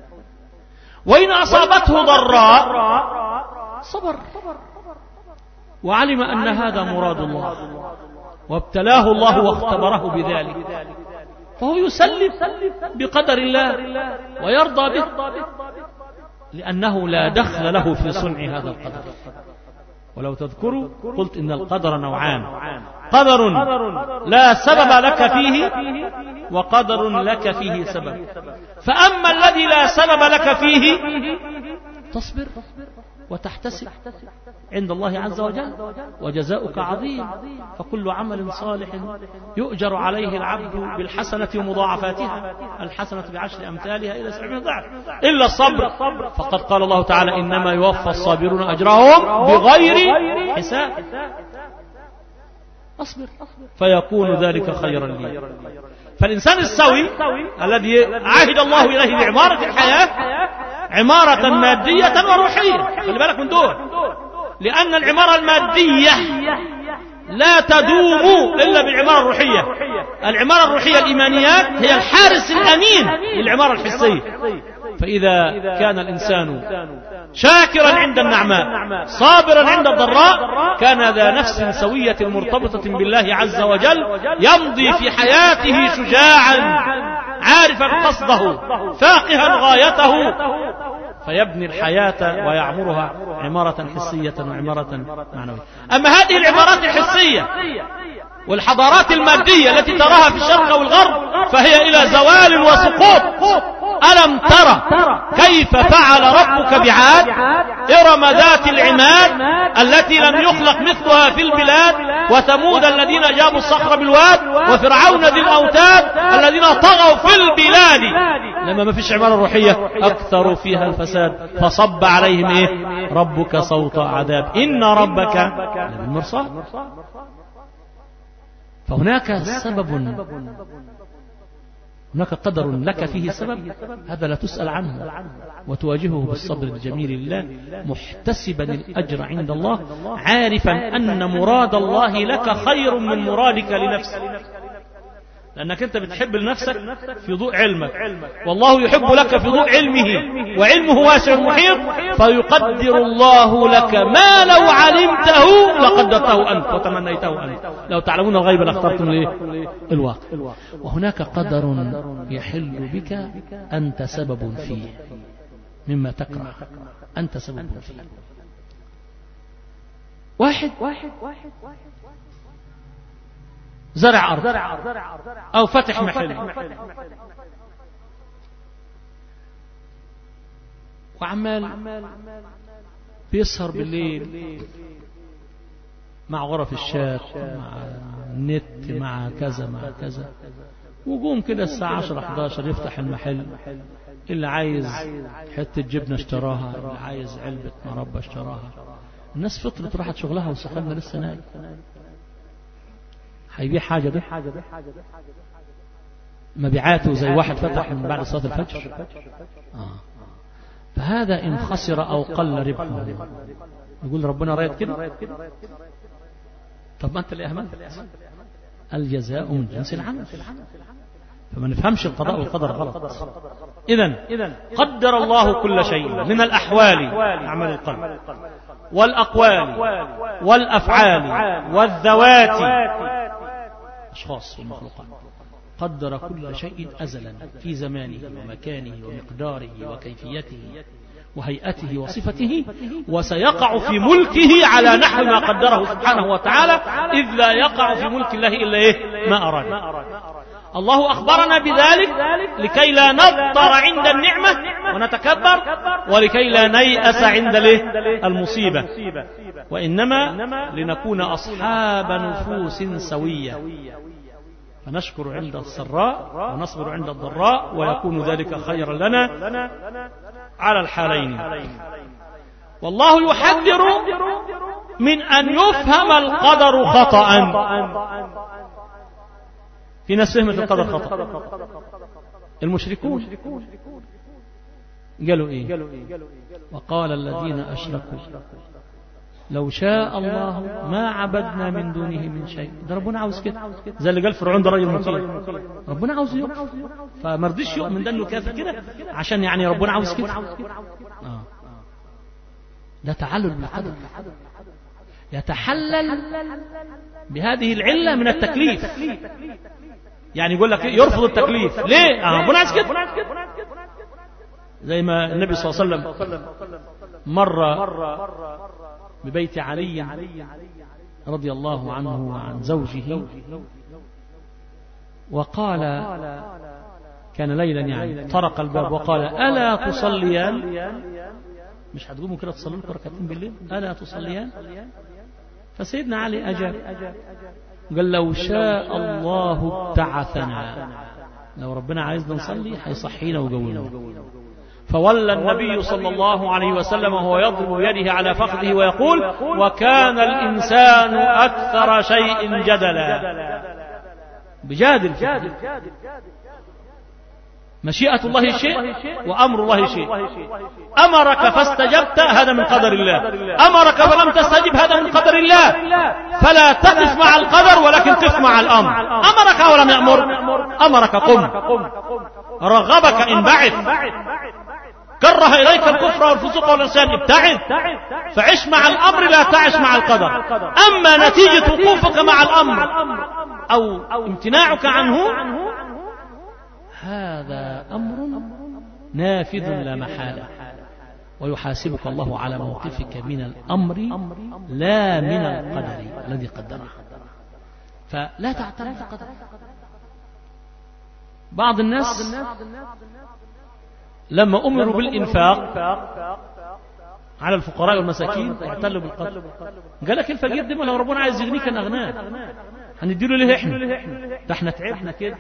وإن أصابته ضراء صبر، وعلم أن هذا مراد الله وابتلاه الله واختبره بذلك، فهو يسلم بقدر الله ويرضى به، لأنه لا دخل له في صنع هذا القدر. ولو تذكروا قلت إن القدر نوعان: قدر لا سبب لك فيه، وقدر لك فيه سبب. فأما الذي لا سبب لك فيه تصبر وتحتسب عند الله عز وجل، وجزاؤك عظيم. فكل عمل صالح يؤجر عليه العبد بالحسنة ومضاعفاتها، الحسنة بعشر أمثالها إلى سبعمائة ضعف، إلا الصبر، فقد قال الله تعالى: إنما يوفى الصابرون أجرهم بغير حساب. أصبر فيكون ذلك خيرا لي. فالإنسان السوي الذي عهد الله إليه بعمارة الحياة عمارة مادية وروحية، خلي بالك من دول، لأن العمارة المادية لا تدوم إلا بالعمارة الروحية. العمارة الروحية الإيمانيات هي الحارس الأمين للعمارة الحسية. فإذا كان الإنسان شاكرا عند النعماء صابرا عند الضراء كان ذا نفس سوية مرتبطة بالله عز وجل، يمضي في حياته شجاعا عارفا قصده فاقها غايته، فيبني الحياة ويعمرها عمارة حسية وعمارة معنوية. أما هذه العمارات الحسية والحضارات المادية التي تراها في الشرق والغرب فهي إلى زوال وسقوط. ألم ترى كيف فعل ربك بعاد إرم ذات العماد التي لم يخلق مثلها في البلاد، وثمود الذين جابوا الصخر بالواد، وفرعون ذي الأوتاد الذين طغوا في البلاد. لما ما فيش عمارة روحية أكثروا فيها الفساد، فصب عليهم إيه؟ ربك صوت عذاب، إن ربك للمرصاد. فهناك سبب، هناك قدر لك فيه سبب، هذا لا تسأل عنه وتواجهه بالصبر الجميل لله، محتسبا الأجر عند الله، عارفا أن مراد الله لك خير من مرادك لنفسك، لأنك أنت بتحب لنفسك في ضوء علمك، والله يحب لك في ضوء علمه، وعلمه واسع محيط، فيقدر الله لك ما لو علمته لقدرته أنت وتمنيته أنت، لو تعلمون الغيب لاخترتم الواقع. وهناك قدر يحل بك أنت سبب فيه مما تكره، أنت سبب فيه. واحد زرع أرض أو فتح محل وعمال بيسهر بالليل مع غرف الشات، مع النت، مع كذا مع كذا، وقوم كده الساعة عشرة إحدى عشر يفتح المحل، اللي عايز حتة جبنة اشتراها، اللي عايز علبة مربى اشتراها. الناس فطرت راحت شغلها وصاحبنا لسه نايم، هيبيع حاجة ده مبيعاته زي واحد فتح من بعد صلاة الفجر. آه. فهذا إن خسر أو قل ربحه يقول ربنا رايد كده. طب ما أنت اللي أهملت، الجزاء من جنس العمل. فما نفهمش القضاء والقدر غلط. إذن قدر الله كل شيء من الأحوال، أعمال القلب والأقوال والأفعال والذوات، أشخاص ومخلوقات، قدر كل شيء أزلا في زمانه ومكانه ومقداره وكيفيته وهيئته وصفته، وسيقع في ملكه على نحو ما قدره سبحانه وتعالى، إذ لا يقع في ملك الله إلا إيه؟ ما أراد. الله أخبرنا بذلك لكي لا نضطر عند النعمة ونتكبر، ولكي لا نيأس عند المصيبة، وإنما لنكون أصحاب نفوس سوية، فنشكر عند السراء ونصبر عند الضراء، ويكون ذلك خيرا لنا على الحالين. والله يحذر من أن يفهم القدر خطأ. في ناس فهمت القدر خطأ. المشركون قالوا إيه؟ وقال الذين أشركوا لو شاء الله ما عبدنا من دونه من شيء. ده ربنا عاوز كده، زي اللي قال فرعون ده راجل مطيع، ربنا عاوز يؤمن، فما رضيش يؤمن ده انه كافر كده، عشان يعني ربنا عاوز كده. آه. ده تعلل بالقدر. يتحلل بهذه العلة من التكليف. يعني يقول لك يرفض التكليف ليه؟ اه ربنا عايز كده. زي ما النبي صلى الله عليه وسلم مر ببيت علي رضي الله عنه وعن زوجه، وقال كان ليلا يعني طرق الباب وقال ألا تصليان؟ مش هتقوموا كده تصلون ركعتين بالليل؟ ألا تصليان؟ فسيدنا علي أجاب قال لو شاء الله ابتعثنا، لو ربنا عايزنا نصلي هيصحينا ويقومنا. فولى النبي صلى الله عليه وسلم وهو يضرب يده على فخذه ويقول وكان الإنسان أكثر شيء جدلا. بجادل فيه. مشيئة الله شيء وأمر الله شيء. أمرك فاستجبت هذا من قدر الله، أمرك فلم تستجب هذا من قدر الله. فلا تقف مع القدر ولكن قف مع الأمر. أمرك ولم يأمر، أمرك قم، رغبك انبعث، كره إليك الكفر والفسوق والعصيان ابتعد. فعش مع الأمر لا تعش مع القدر. أما نتيجة وقوفك مع الأمر أو امتناعك عنه هذا أمر نافذ لا محالة، ويحاسبك الله على موقفك من الأمر لا من القدر الذي قدره. فلا تعترف القدر. بعض الناس لما أمروا بالإنفاق على الفقراء والمساكين اعتلوا بالقدر. قال لك الفقير ده لو ربنا عايز يغنيه كان أغناه، هنديله ليه احنا؟ ده احنا تعبنا كده.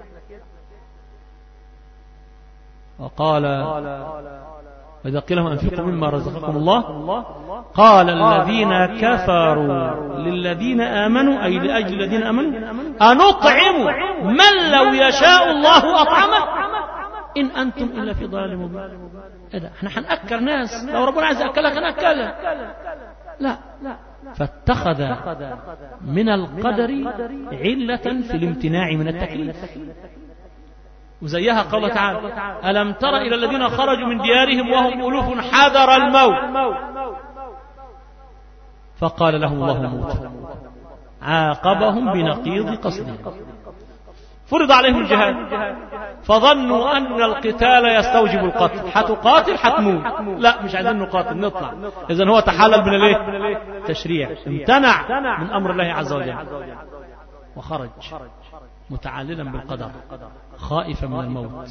وقال وإذا قيل لهم أنفقوا مما رزقكم الله قال الذين كفروا للذين آمنوا أي لأجل الذين آمنوا أنطعم من لو يشاء الله أطعمه إن أنتم إلا في ضلال مبين. إيه ده؟ احنا هنأكل ناس، لو ربنا عايز يأكلك هنأكلها. لا، فاتخذ من القدر علة في الامتناع من التكليف. وزيها قال تعالى ألم تر إلى الذين خرجوا من ديارهم وهم ألوف حذر الموت فقال لهم الله موت عاقبهم بنقيض قصدهم. فرض عليهم الجهاد فظنوا أن القتال يستوجب القتل، حتقاتل حتموت، لا مش عايزين نقاتل نطلع. إذن هو تحلل من الايه؟ تشريع، امتنع من أمر الله عز وجل وخرج متعللا بالقدر خائفا من الموت.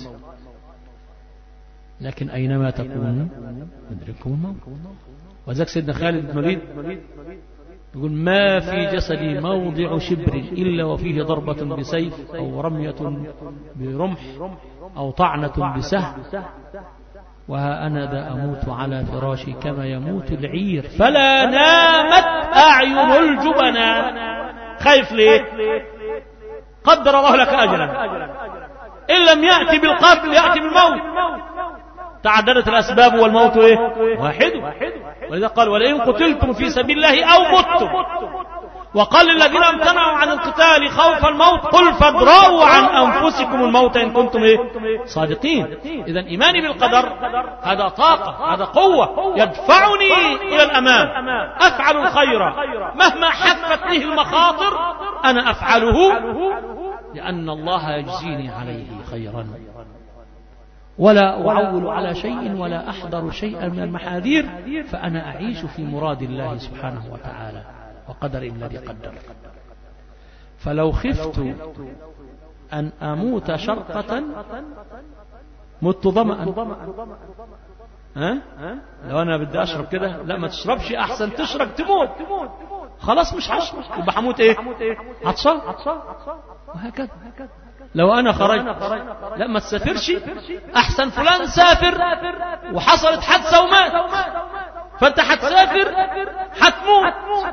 لكن أينما تكونوا يدرككم الموت. وذلك سيدنا خالد بن الوليد يقول ما في جسدي موضع شبر إلا وفيه ضربة بسيف أو رمية برمح أو طعنة بسهم، وها أنا ذا أموت على فراشي كما يموت العير فلا نامت أعين الجبناء. خايف ليه؟ قدر الله لك أجلا، إن لم يأتي بالقتل يأتي بالموت. تعددت الأسباب والموت إيه؟ واحد. ولذا قال ولئن قتلتم في سبيل الله أو متم. وقال للذين امتنعوا عن القتال خوف الموت قل فادرؤوا عن أنفسكم الموت إن كنتم إيه؟ صادقين. إذا إيماني بالقدر هذا طاقة، هذا قوة يدفعني إلى الأمام. أفعل الخير مهما حفت به المخاطر أنا أفعله لأن الله يجزيني عليه خيرا، ولا أعول على شيء ولا أحضر شيئا من المحاذير، فأنا أعيش في مراد الله سبحانه وتعالى وقدر الذي قدر. فلو خفت أن أموت شرقة مت ظمأ. ها؟ لو أنا بدي أشرب كده لا ما تشربش، أحسن تشرب تموت، خلاص مش هشرب يبقى حموت إيه؟ عطشان. وهكذا لو أنا خرجت لا ما تسافرش، أحسن فلان سافر وحصلت حادثة ومات، فأنت حتسافر حتموت.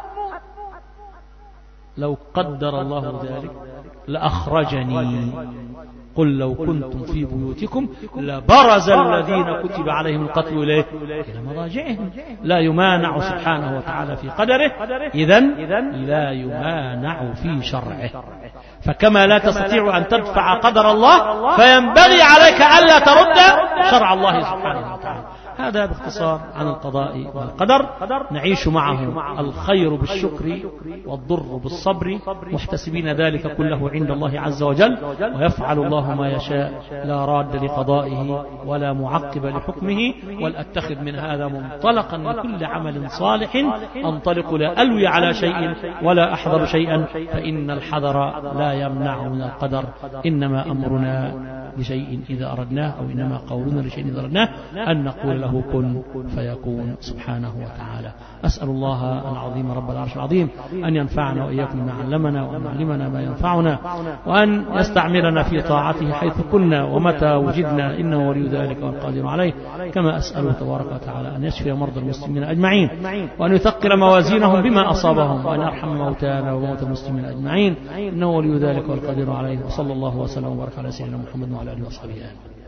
لو قدر الله ذلك لأخرجني قل لو كنتم في بيوتكم لبرز الذين كتب عليهم القتل إليه إلى مضاجعهم. لا يمانع سبحانه وتعالى في قدره، إذن لا يمانع في شرعه. فكما لا تستطيع أن تدفع قدر الله فينبغي عليك ألا ترد شرع الله سبحانه وتعالى. هذا باختصار عن القضاء والقدر. نعيش معه الخير بالشكر والضر بالصبر، محتسبين ذلك كله عند الله عز وجل، ويفعل الله ما يشاء، لا راد لقضائه ولا معقب لحكمه. ولأتخذ من هذا منطلقا لكل عمل صالح، أنطلق لا ألوي على شيء ولا أحذر شيئا، فإن الحذر لا يمنع من القدر. إنما أمرنا لشيء إذا أردناه، أو إنما قولنا لشيء إذا أردناه أن نقول له كن فيكون سبحانه وتعالى. أسأل الله العظيم رب العرش العظيم أن ينفعنا وإياكم بما علمنا، وأن يعلمنا ما ينفعنا، وأن يستعملنا في طاعته حيث كنا ومتى وجدنا، إنه ولي ذلك والقادر عليه. كما أسأله تبارك وتعالى أن يشفي مرضى المسلمين أجمعين، وأن يثقل موازينهم بما أصابهم، وأن يرحم موتانا وموتى المسلمين أجمعين، إنه ولي ذلك والقادر عليه. وصلى الله وسلم وبارك على سيدنا محمد وعلى آله وصحبه آمين.